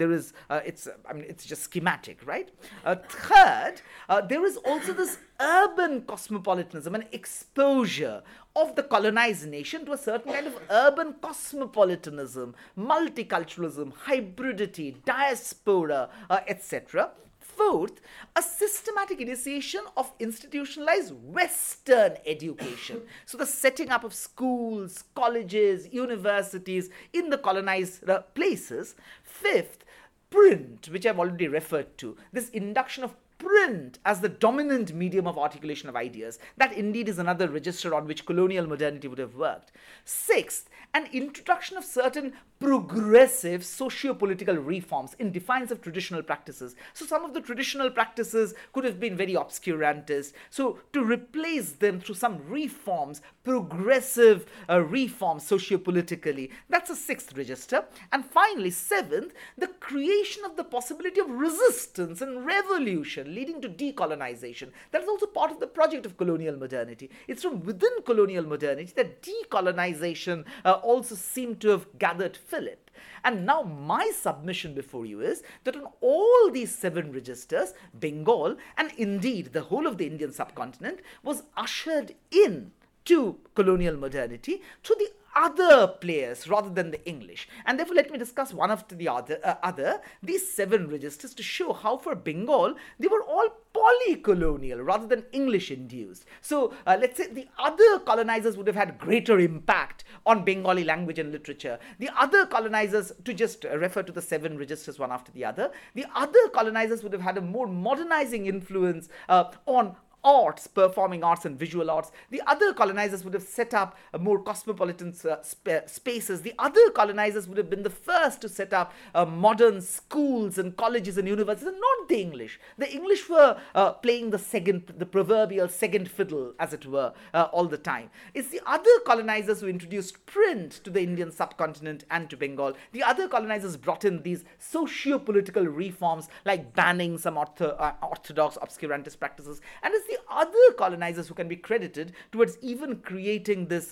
it's just schematic, right? Third, there is also this urban cosmopolitanism, an exposure of the colonized nation to a certain kind of urban cosmopolitanism, multiculturalism, hybridity, diaspora, etc. Fourth, a systematic initiation of institutionalized Western education. So the setting up of schools, colleges, universities in the colonized places. Fifth, print, which I've already referred to, this induction of print as the dominant medium of articulation of ideas. That indeed is another register on which colonial modernity would have worked. Sixth, an introduction of certain progressive socio-political reforms in defiance of traditional practices. So some of the traditional practices could have been very obscurantist. So to replace them through some reforms, progressive reforms socio-politically, that's a 6th register. And finally, 7th, the creation of the possibility of resistance and revolution leading to decolonization. That is also part of the project of colonial modernity. It's from within colonial modernity that decolonization also seemed to have gathered fillip. And now my submission before you is that on all these 7 registers, Bengal, and indeed the whole of the Indian subcontinent, was ushered in to colonial modernity through the other players rather than the English. And therefore let me discuss one after the other these 7 registers to show how for Bengal they were all polycolonial rather than English induced. So let's say the other colonizers would have had greater impact on Bengali language and literature. The other colonizers, to just refer to the 7 registers one after the other, the other colonizers would have had a more modernizing influence on arts, performing arts and visual arts. The other colonizers would have set up more cosmopolitan spaces. The other colonizers would have been the first to set up modern schools and colleges and universities, and not the English. The English were playing the proverbial second fiddle, as it were, all the time. It's the other colonizers who introduced print to the Indian subcontinent and to Bengal. The other colonizers brought in these socio-political reforms like banning some orthodox obscurantist practices, and it's the other colonizers who can be credited towards even creating this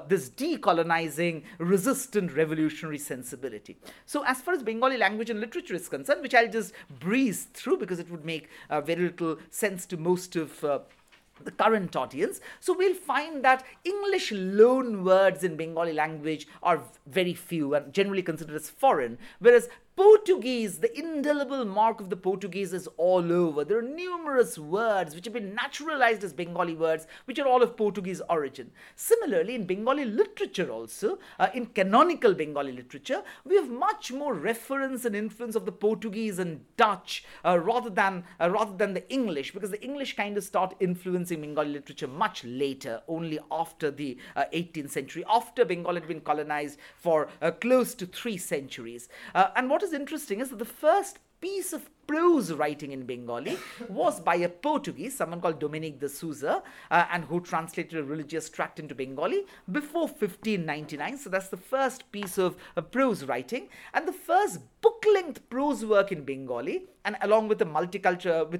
decolonizing, resistant, revolutionary sensibility. So as far as Bengali language and literature is concerned, which I'll just breeze through because it would make very little sense to most of the current audience. So we'll find that English loan words in Bengali language are very few and generally considered as foreign, whereas Portuguese, the indelible mark of the Portuguese is all over. There are numerous words which have been naturalized as Bengali words, which are all of Portuguese origin. Similarly, in Bengali literature also, in canonical Bengali literature, we have much more reference and influence of the Portuguese and Dutch rather than the English, because the English kind of start influencing Bengali literature much later, only after the 18th century, after Bengal had been colonized for close to 3 centuries. And what is interesting is that the first piece of prose writing in Bengali was by a Portuguese, someone called Dominique de Souza, and who translated a religious tract into Bengali before 1599. So that's the first piece of prose writing, and the first book-length prose work in Bengali, and along with a multicultural,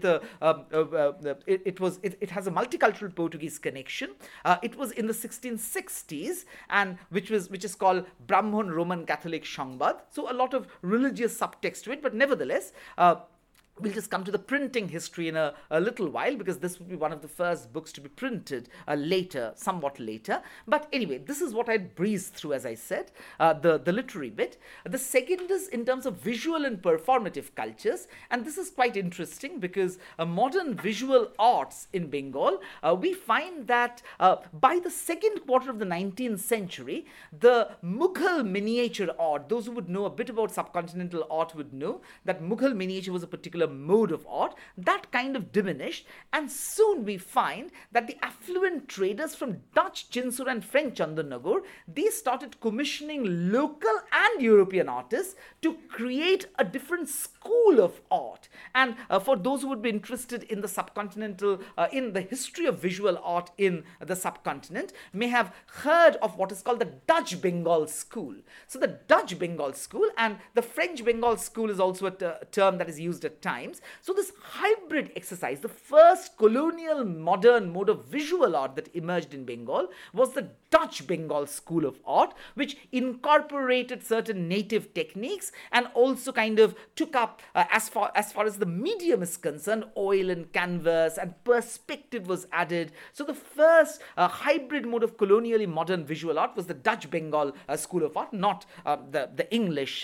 it has a multicultural Portuguese connection. It was in the 1660s, and which is called Brahmon Roman Catholic Sangbad. So a lot of religious subtext to it, but nevertheless. We'll just come to the printing history in a little while, because this would be one of the first books to be printed somewhat later. But anyway, this is what I breezed through, as I said, the literary bit. The second is in terms of visual and performative cultures, and this is quite interesting because modern visual arts in Bengal, we find that by the second quarter of the 19th century, the Mughal miniature art, those who would know a bit about subcontinental art would know that Mughal miniature was a particular mode of art, that kind of diminished, and soon we find that the affluent traders from Dutch Chinsur and French Chandanagar, they started commissioning local and European artists to create a different school of art. And for those who would be interested in the subcontinental, in the history of visual art in the subcontinent, may have heard of what is called the Dutch Bengal School. So the Dutch Bengal School and the French Bengal School is also a term that is used at times. So this hybrid exercise, the first colonial modern mode of visual art that emerged in Bengal, was the Dutch Bengal School of Art, which incorporated certain native techniques and also kind of took up, as far as the medium is concerned, oil and canvas, and perspective was added. So the first hybrid mode of colonially modern visual art was the Dutch Bengal School of Art, not the English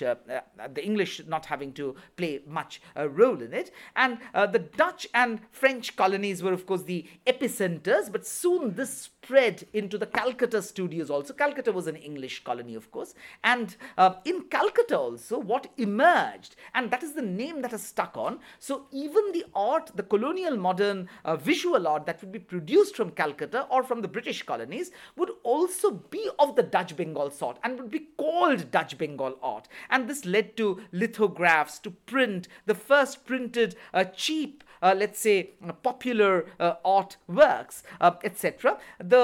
not having to play much role in it. And the Dutch and French colonies were, of course, the epicenters, but soon this spread into the Calcutta studios also. Calcutta was an English colony, of course. And in Calcutta also, what emerged, and that is the name that has stuck on. So even the art, the colonial modern visual art that would be produced from Calcutta or from the British colonies would also be of the Dutch Bengal sort and would be called Dutch Bengal art. And this led to lithographs, to print, the first printed cheap, let's say, popular art works, etc.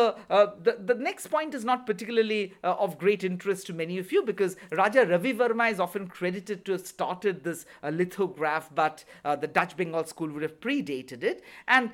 The next point is not particularly of great interest to many of you, because Raja Ravi Verma is often credited to have started this lithograph, but the Dutch Bengal School would have predated it, and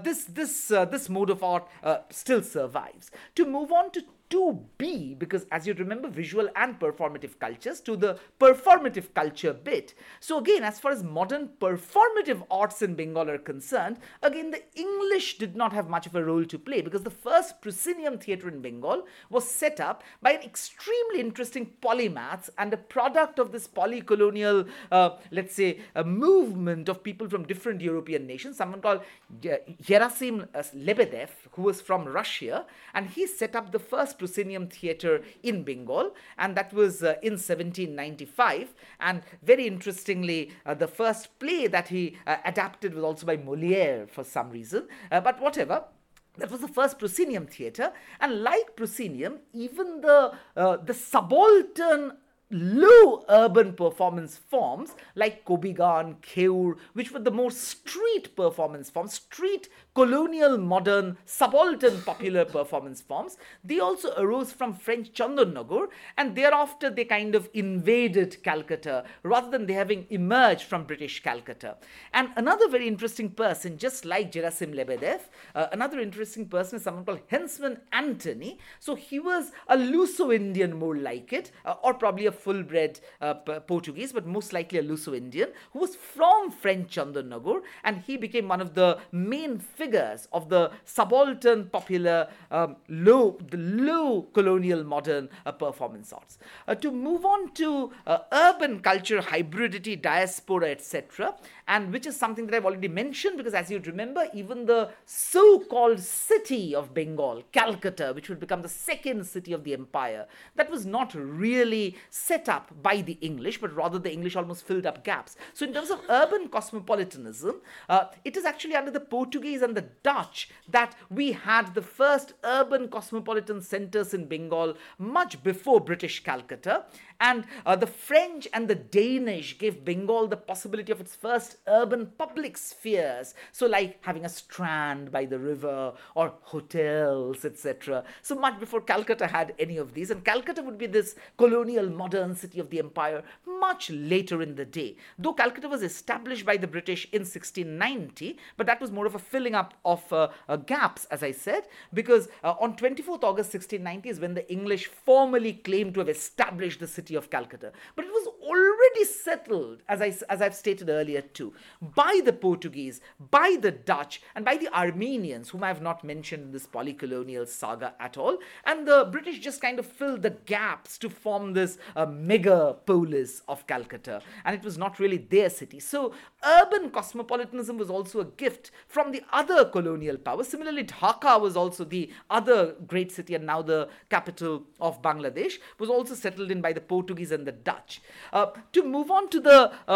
this mode of art still survives. To move on to 2B, because as you remember, visual and performative cultures, to the performative culture bit. So again, as far as modern performative arts in Bengal are concerned, again, the English did not have much of a role to play, because the first proscenium theatre in Bengal was set up by an extremely interesting polymath and a product of this polycolonial, let's say, a movement of people from different European nations, someone called Gerasim Lebedev, who was from Russia, and he set up the first proscenium theatre in Bengal, and that was in 1795. And very interestingly, the first play that he adapted was also by Molière for some reason, but whatever. That was the first proscenium theatre, and like proscenium, even the subaltern low urban performance forms like Kobigan, Kheur, which were the more street performance forms, street colonial modern subaltern popular performance forms, they also arose from French Chandanagar, and thereafter they kind of invaded Calcutta rather than they having emerged from British Calcutta. And another very interesting person, just like Gerasim Lebedev, another interesting person is someone called Hensman Antony. So he was a Luso-Indian, more like it, or probably a full-bred Portuguese, but most likely a Luso-Indian, who was from French Chandanagar, and he became one of the main figures of the subaltern popular the low colonial modern performance arts. To move on to urban culture, hybridity, diaspora, etc., and which is something that I've already mentioned, because as you remember, even the so-called city of Bengal, Calcutta, which would become the second city of the empire, that was not really set up by the English, but rather the English almost filled up gaps. So in terms of urban cosmopolitanism, it is actually under the Portuguese and the Dutch that we had the first urban cosmopolitan centers in Bengal much before British Calcutta. And the French and the Danish gave Bengal the possibility of its first urban public spheres. So like having a strand by the river or hotels, etc. So much before Calcutta had any of these. And Calcutta would be this colonial modern city of the empire much later in the day. Though Calcutta was established by the British in 1690, but that was more of a filling up of gaps, as I said, because on 24th August 1690 is when the English formally claimed to have established the city of Calcutta. But it was already settled, as I've stated earlier too, by the Portuguese, by the Dutch, and by the Armenians, whom I have not mentioned in this polycolonial saga at all. And the British just kind of filled the gaps to form this megapolis of Calcutta. And it was not really their city. So urban cosmopolitanism was also a gift from the other colonial powers. Similarly, Dhaka was also the other great city, and now the capital of Bangladesh, was also settled in by the Portuguese and the Dutch. To move on to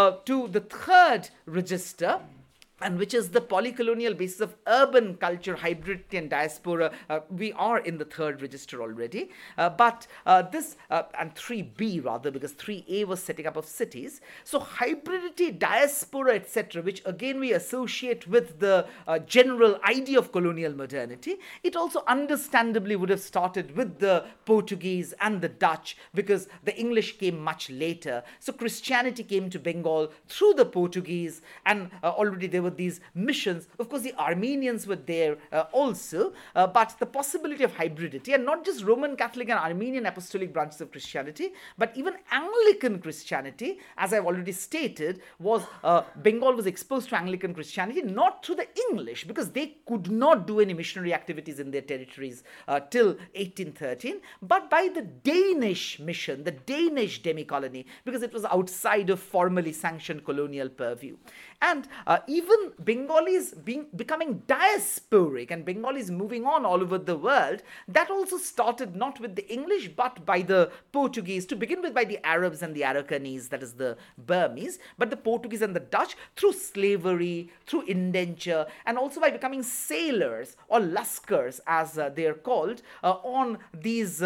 the third register, and which is the polycolonial basis of urban culture, hybridity, and diaspora. We are in the third register already. But this, and 3B rather, because 3A was setting up of cities. So hybridity, diaspora, etc., which again we associate with the general idea of colonial modernity, it also understandably would have started with the Portuguese and the Dutch, because the English came much later. So Christianity came to Bengal through the Portuguese, and already there were these missions. Of course, the Armenians were there also, but the possibility of hybridity, and not just Roman Catholic and Armenian apostolic branches of Christianity, but even Anglican Christianity, as I've already stated, was Bengal was exposed to Anglican Christianity not through the English, because they could not do any missionary activities in their territories till 1813, but by the Danish mission, the Danish demi-colony, because it was outside of formally sanctioned colonial purview. And even Bengalis becoming diasporic and Bengalis moving on all over the world, that also started not with the English but by the Portuguese, to begin with by the Arabs and the Arakanese, that is the Burmese, but the Portuguese and the Dutch through slavery, through indenture, and also by becoming sailors or laskars as they are called on these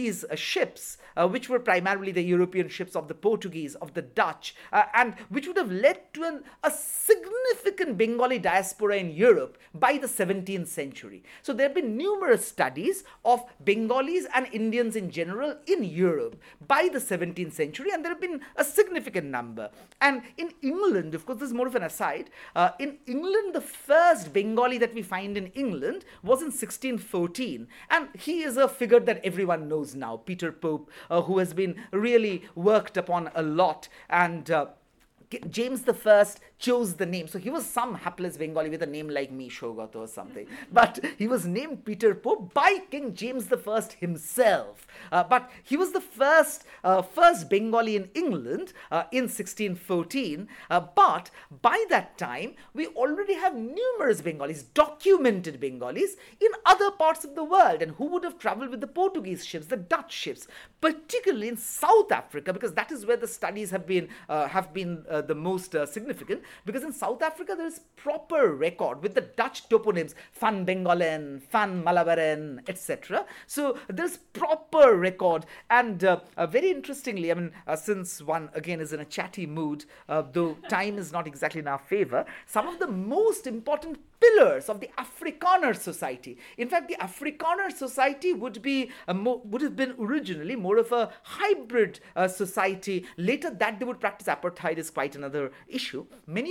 ships, which were primarily the European ships of the Portuguese, of the Dutch, and which would have led to a significant Bengali diaspora in Europe by the 17th century. So there have been numerous studies of Bengalis and Indians in general in Europe by the 17th century, and there have been a significant number. And in England, of course, this is more of an aside, in England, the first Bengali that we find in England was in 1614, and he is a figure that everyone knows now, Peter Pope, who has been really worked upon a lot, and James I chose the name. So he was some hapless Bengali with a name like me, Shogato or something. But he was named Peter Pope by King James I himself. But he was the first Bengali in England in 1614. But by that time, we already have numerous Bengalis, documented Bengalis, in other parts of the world. And who would have traveled with the Portuguese ships, the Dutch ships, particularly in South Africa, because that is where the studies have been the most significant, because in South Africa there is proper record with the Dutch toponyms Van Bengalen, Van Malabaren, etc. So there's proper record, and very interestingly, I mean, since one again is in a chatty mood, though time is not exactly in our favor, some of the most important pillars of the Afrikaner society. In fact, the Afrikaner society would have been originally more of a hybrid society. Later that they would practice apartheid is quite another issue. Many of the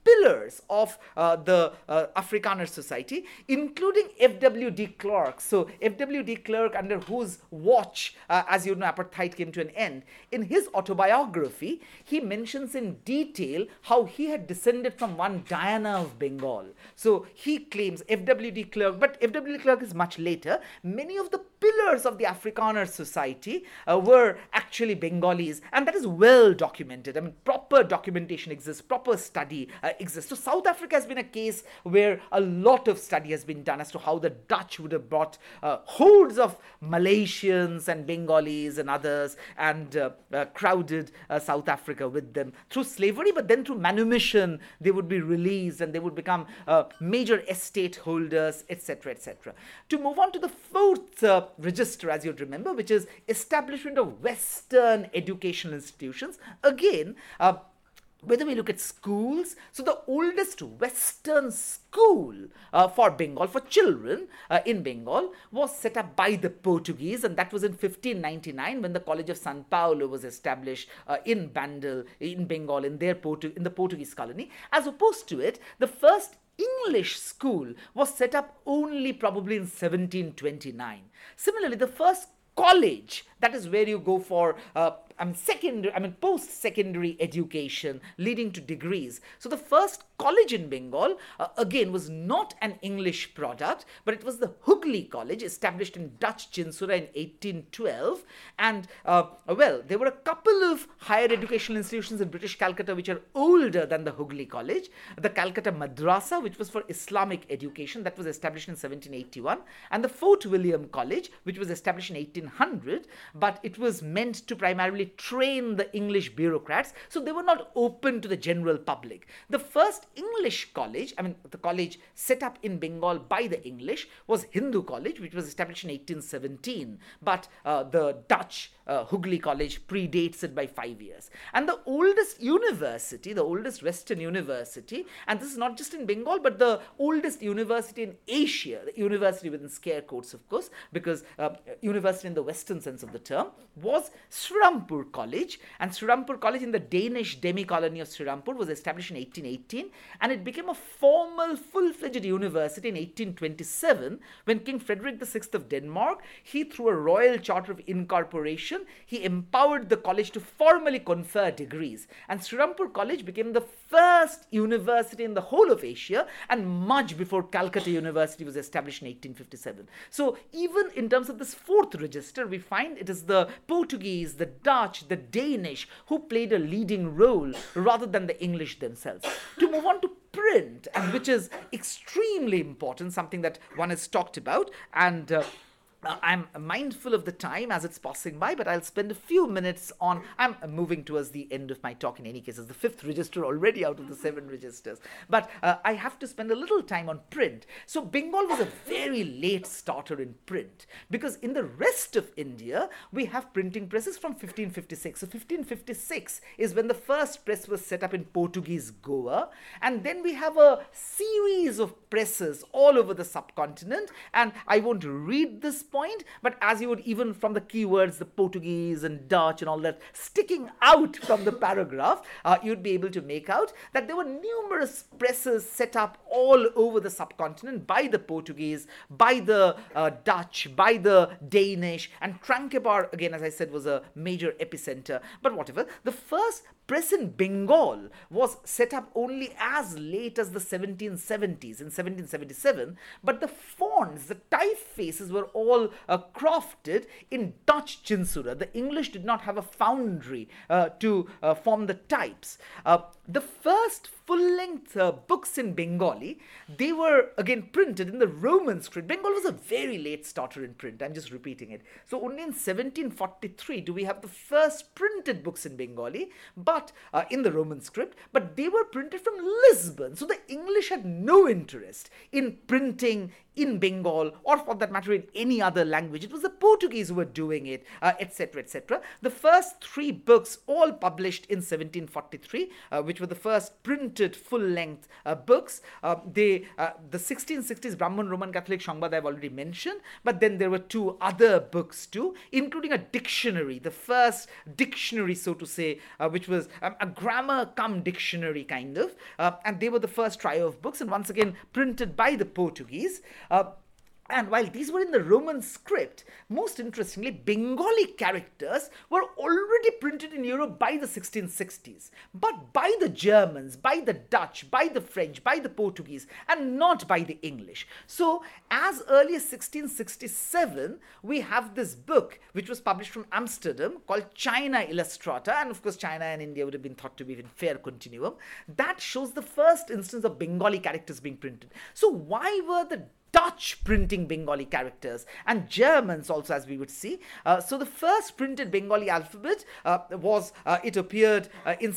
pillars of the Afrikaner Society, including F.W. de Klerk. So F.W. de Klerk, under whose watch, as you know, apartheid came to an end, in his autobiography, he mentions in detail how he had descended from one Diana of Bengal. So he claims F.W. de Klerk, but F.W. de Klerk is much later. Many of the pillars of the Afrikaner Society were actually Bengalis, and that is well documented. I mean, proper documentation exists, proper study exists. So South Africa has been a case where a lot of study has been done as to how the Dutch would have brought hordes of Malaysians and Bengalis and others and crowded South Africa with them through slavery, but then through manumission they would be released and they would become major estate holders, etc., etc. To move on to the fourth register, as you'd remember, which is establishment of Western educational institutions. Again, whether we look at schools, so the oldest Western school for Bengal, for children in Bengal, was set up by the Portuguese, and that was in 1599 when the College of San Paulo was established in Bandel, in Bengal, in the Portuguese colony. As opposed to it, the first English school was set up only probably in 1729. Similarly, the first college, that is where you go for post-secondary education leading to degrees. So the first college in Bengal, again, was not an English product, but it was the Hooghly College, established in Dutch Chinsura in 1812. And, there were a couple of higher educational institutions in British Calcutta which are older than the Hooghly College. The Calcutta Madrasa, which was for Islamic education, that was established in 1781. And the Fort William College, which was established in 1800, but it was meant to primarily train the English bureaucrats, so they were not open to the general public. The first English college, the college set up in Bengal by the English, was Hindu College, which was established in 1817, but the Dutch Hooghly College predates it by 5 years. And the oldest university, the oldest Western university, and this is not just in Bengal, but the oldest university in Asia, the university within scare quotes, of course, because university in the Western sense of the term, was Srirampur College. And Srirampur College in the Danish demi-colony of Srirampur was established in 1818, and it became a formal, full-fledged university in 1827 when King Frederick VI of Denmark, he through a royal charter of incorporation, he empowered the college to formally confer degrees. And Srirampur College became the first university in the whole of Asia, and much before Calcutta University was established in 1857. So even in terms of this fourth register, we find it is the Portuguese, the Dutch, the Danish who played a leading role rather than the English themselves. To move on to print, and which is extremely important, something that one has talked about, and I'm mindful of the time as it's passing by, but I'll spend a few minutes on, I'm moving towards the end of my talk in any case. It's the fifth register already out of the 7 registers. But I have to spend a little time on print. So Bengal was a very late starter in print, because in the rest of India, we have printing presses from 1556. So 1556 is when the first press was set up in Portuguese Goa. And then we have a series of presses all over the subcontinent. And I won't read this point, but as you would, even from the keywords, the Portuguese and Dutch and all that sticking out from the paragraph, you'd be able to make out that there were numerous presses set up all over the subcontinent by the Portuguese, by the Dutch, by the Danish, and Trankebar, again, as I said, was a major epicenter. But whatever, the first press in Bengal was set up only as late as the 1770s, in 1777, but the fonts, the typefaces were all crafted in Dutch Chinsura. The English did not have a foundry to form the types. The first full-length books in Bengali, they were again printed in the Roman script. Bengal was a very late starter in print. I'm just repeating it. So only in 1743 do we have the first printed books in Bengali, but in the Roman script, but they were printed from Lisbon. So the English had no interest in printing in Bengal, or for that matter in any other language. It was the Portuguese who were doing it, etc., etc. The first 3 books all published in 1743, which which were the first printed full-length books. The 1660s Brahman Roman Catholic Sangbad I've already mentioned, but then there were two other books too, including a dictionary, the first dictionary, so to say, which was a grammar cum dictionary kind of, and they were the first trio of books, and once again printed by the Portuguese. And while these were in the Roman script, most interestingly, Bengali characters were already printed in Europe by the 1660s, but by the Germans, by the Dutch, by the French, by the Portuguese, and not by the English. So as early as 1667, we have this book which was published from Amsterdam called China Illustrata, and of course China and India would have been thought to be in fair continuum. That shows the first instance of Bengali characters being printed. So why were the Dutch printing Bengali characters, and Germans also, as we would see? So the first printed Bengali alphabet it appeared in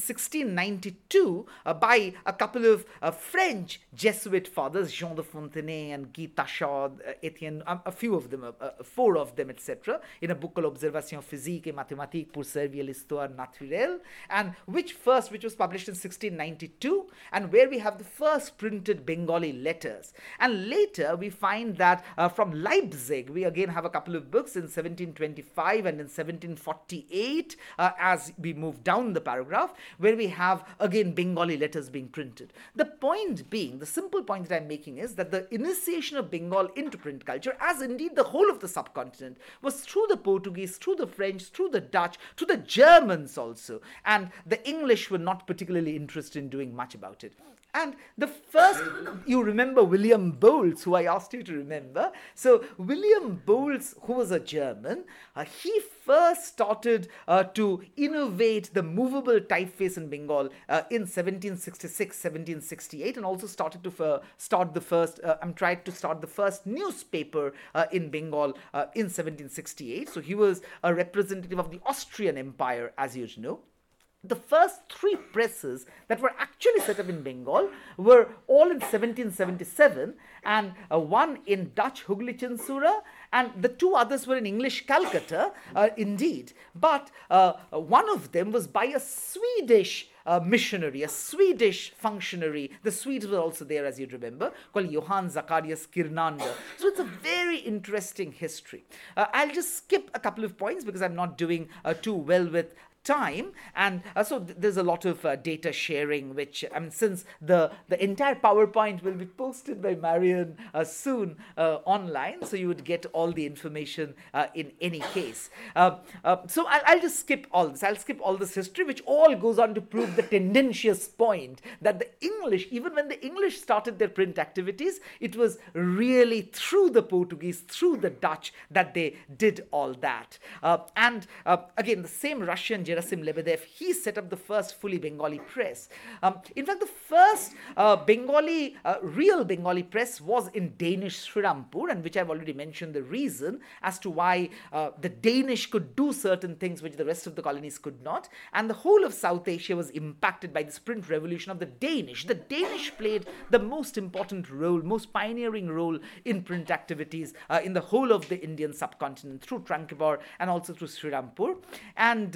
1692 by a couple of French Jesuit fathers, Jean de Fontenay and Guy Tachard, Etienne, a few of them, 4 of them, etc., in a book called Observations physiques et mathématiques pour servir l'histoire naturelle, and which was published in 1692, and where we have the first printed Bengali letters. And later we find that from Leipzig, we again have a couple of books in 1725 and in 1748, as we move down the paragraph, where we have again Bengali letters being printed. The point being, the simple point that I'm making is that the initiation of Bengal into print culture, as indeed the whole of the subcontinent, was through the Portuguese, through the French, through the Dutch, through the Germans also, and the English were not particularly interested in doing much about it. And the first, you remember William Bowles, who I asked you to remember. So William Bowles, who was a German, he first started to innovate the movable typeface in Bengal in 1766, 1768, and also started to start the first newspaper in Bengal in 1768. So he was a representative of the Austrian Empire, as you know. The first 3 presses that were actually set up in Bengal were all in 1777, and one in Dutch Hugli Censura, and the 2 others were in English Calcutta, indeed. But one of them was by a Swedish missionary, a Swedish functionary. The Swedes were also there, as you'd remember, called Johann Zacharias Kirnander. So it's a very interesting history. I'll just skip a couple of points because I'm not doing too well with time, and so there's a lot of data sharing, which, since the entire PowerPoint will be posted by Marion soon online, so you would get all the information in any case. So I'll just skip all this. I'll skip all this history, which all goes on to prove the tendentious point that the English, even when the English started their print activities, it was really through the Portuguese, through the Dutch, that they did all that. And again, the same Russian Gerasim Lebedev, he set up the first fully Bengali press. In fact, the first real Bengali press was in Danish Srirampur, and which I've already mentioned the reason as to why the Danish could do certain things which the rest of the colonies could not, and the whole of South Asia was impacted by this print revolution of the Danish. The Danish played the most important role, most pioneering role in print activities in the whole of the Indian subcontinent, through Tranquebar and also through Srirampur. And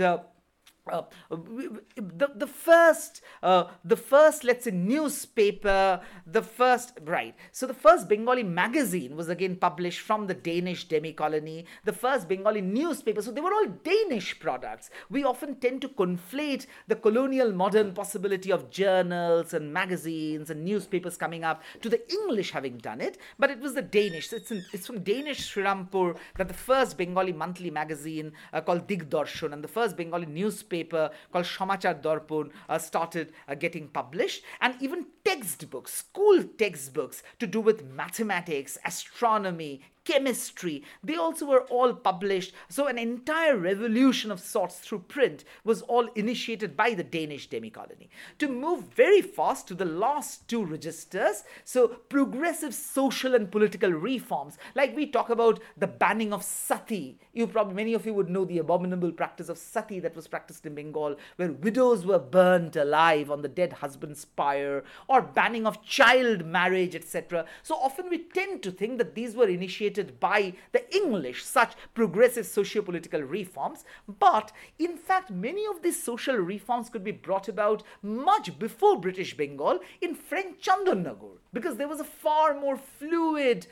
the first, let's say, newspaper, so the first Bengali magazine was again published from the Danish demi-colony, the first Bengali newspaper, so they were all Danish products. We often tend to conflate the colonial modern possibility of journals and magazines and newspapers coming up to the English having done it, but it was the Danish. So it's from Danish Srirampur that the first Bengali monthly magazine called Digdarshan and the first Bengali newspaper called Samachar Darpon started getting published, and even textbooks, school textbooks to do with mathematics, astronomy, chemistry, they also were all published. So an entire revolution of sorts through print was all initiated by the Danish demi-colony. To move very fast to the last 2 registers, so progressive social and political reforms, like we talk about the banning of sati. Many of you would know the abominable practice of sati that was practiced in Bengal, where widows were burnt alive on the dead husband's pyre, or banning of child marriage, etc. So often we tend to think that these were initiated initiated by the English, such progressive socio-political reforms. But in fact, many of these social reforms could be brought about much before British Bengal in French Chandernagore, because there was a far more fluid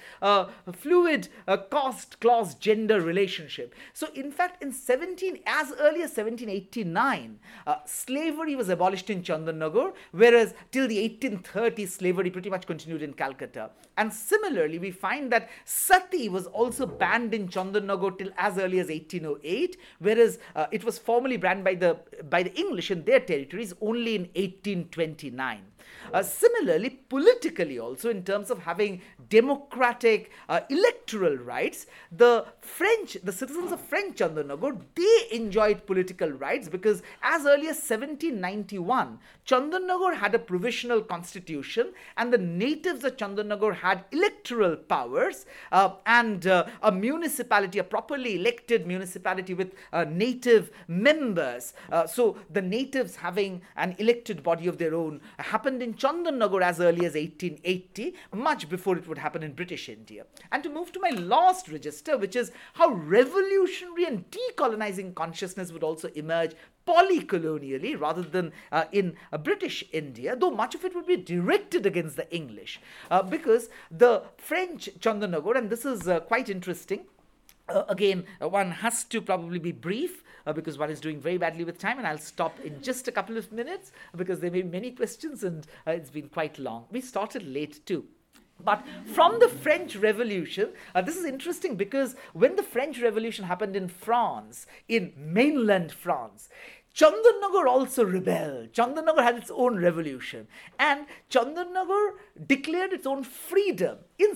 caste, class, gender relationship. So in fact, as early as 1789, slavery was abolished in Chandernagore, whereas till the 1830s, slavery pretty much continued in Calcutta. And similarly, we find that sati was also banned in Chandernagore till as early as 1808, whereas it was formally banned by the English in their territories only in 1829. Similarly, politically also, in terms of having democratic electoral rights, the citizens of French Chandernagore, they enjoyed political rights, because as early as 1791, Chandernagore had a provisional constitution, and the natives of Chandernagore had electoral powers, and a municipality, a properly elected municipality with native members. So the natives having an elected body of their own happened in Chandernagore as early as 1880, much before it would happen in British India. And to move to my last register, which is how revolutionary and decolonizing consciousness would also emerge polycolonially rather than in British India, though much of it would be directed against the English, because the French Chandernagore, and this is quite interesting. Again, one has to probably be brief because one is doing very badly with time, and I'll stop in just a couple of minutes because there may be many questions and it's been quite long. We started late too. But from the French Revolution, this is interesting because when the French Revolution happened in France, in mainland France, Chandernagore also rebelled. Chandernagore had its own revolution, and Chandernagore declared its own freedom in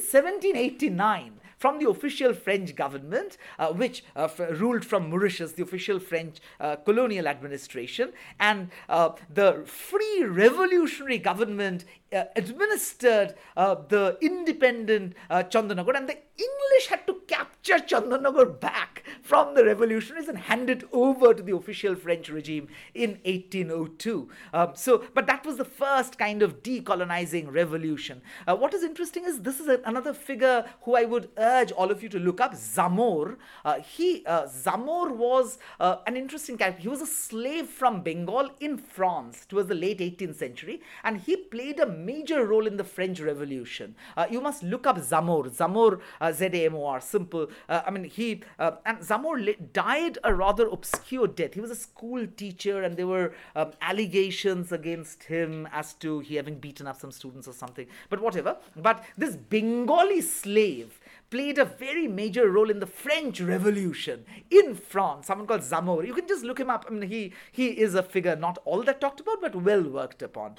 1789 from the official French government, which ruled from Mauritius, the official French colonial administration, and the free revolutionary government administered the independent Chandernagore, and the English had to capture Chandernagore back from the revolutionaries and hand it over to the official French regime in 1802. But that was the first kind of decolonizing revolution. What is interesting is this is another figure who I would urge all of you to look up, Zamore. Zamore was an interesting character. He was a slave from Bengal in France towards the late 18th century, and he played a major role in the French Revolution. You must look up Zamore, Z-A-M-O-R, simple. And Zamore died a rather obscure death. He was a school teacher, and there were allegations against him as to he having beaten up some students or something, but whatever. But this Bengali slave played a very major role in the French Revolution in France, someone called Zamore. You can just look him up. I mean, he is a figure not all that talked about, but well worked upon.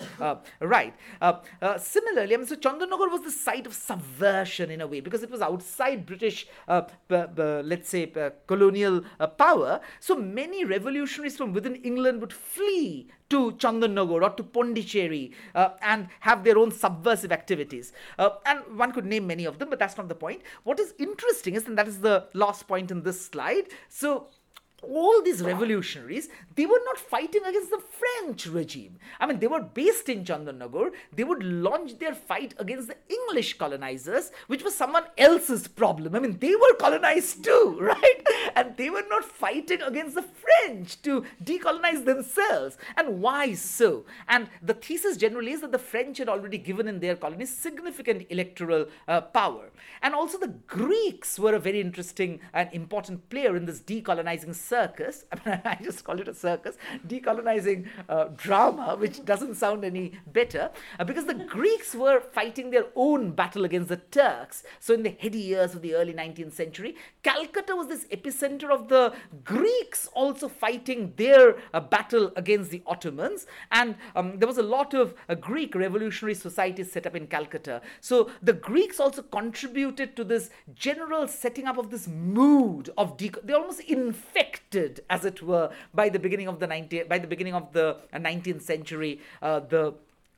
Similarly, so Chandernagore was the site of subversion in a way, because it was outside British, let's say, colonial power. So many revolutionaries from within England would flee to Chandernagore or to Pondicherry and have their own subversive activities. And one could name many of them, but that's not the point. What is interesting is, and that is the last point in this slide, so all these revolutionaries, they were not fighting against the French regime. I mean, they were based in Chandernagore. They would launch their fight against the English colonizers, which was someone else's problem. I mean, they were colonized too, right? And they were not fighting against the French to decolonize themselves. And why so? And the thesis generally is that the French had already given in their colonies significant electoral power. And also the Greeks were a very interesting and important player in this decolonizing circus. I mean, I just call it a circus, decolonizing drama, which doesn't sound any better, because the Greeks were fighting their own battle against the Turks. So in the heady years of the early 19th century, Calcutta was this epicenter of the Greeks also fighting their battle against the Ottomans, and there was a lot of Greek revolutionary societies set up in Calcutta. So the Greeks also contributed to this general setting up of this mood of they almost infected, as it were, by the beginning of the 19th century, the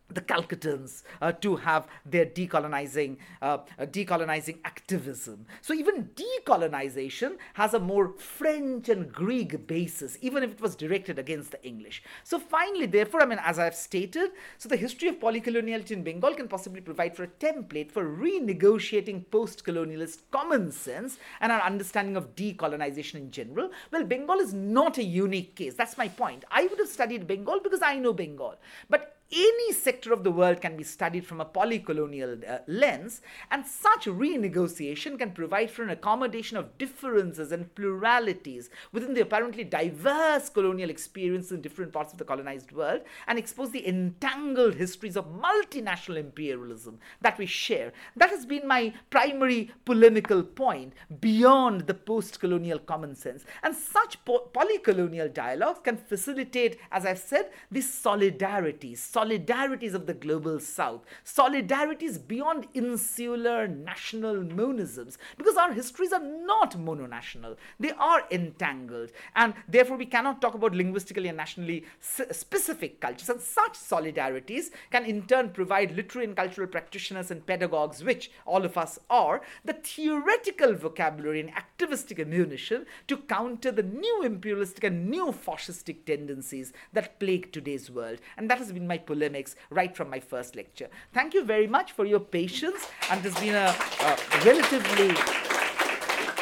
the Calcuttans to have their decolonizing activism. So even decolonization has a more French and Greek basis, even if it was directed against the English. So finally, therefore, I mean, as I've stated, so the history of polycoloniality in Bengal can possibly provide for a template for renegotiating post-colonialist common sense and our understanding of decolonization in general. Well, Bengal is not a unique case. That's my point. I would have studied Bengal because I know Bengal. But any sector of the world can be studied from a polycolonial lens, and such renegotiation can provide for an accommodation of differences and pluralities within the apparently diverse colonial experience in different parts of the colonized world, and expose the entangled histories of multinational imperialism that we share. That has been my primary polemical point beyond the post-colonial common sense. And such polycolonial dialogues can facilitate, as I've said, these solidarities of the global south, solidarities beyond insular national monisms, because our histories are not mononational, they are entangled, and therefore we cannot talk about linguistically and nationally specific cultures. And such solidarities can in turn provide literary and cultural practitioners and pedagogues, which all of us are, the theoretical vocabulary and activistic ammunition to counter the new imperialistic and new fascistic tendencies that plague today's world. And that has been my polemics right from my first lecture. Thank you very much for your patience, and there's been a relatively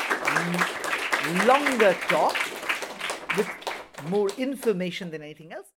longer talk with more information than anything else.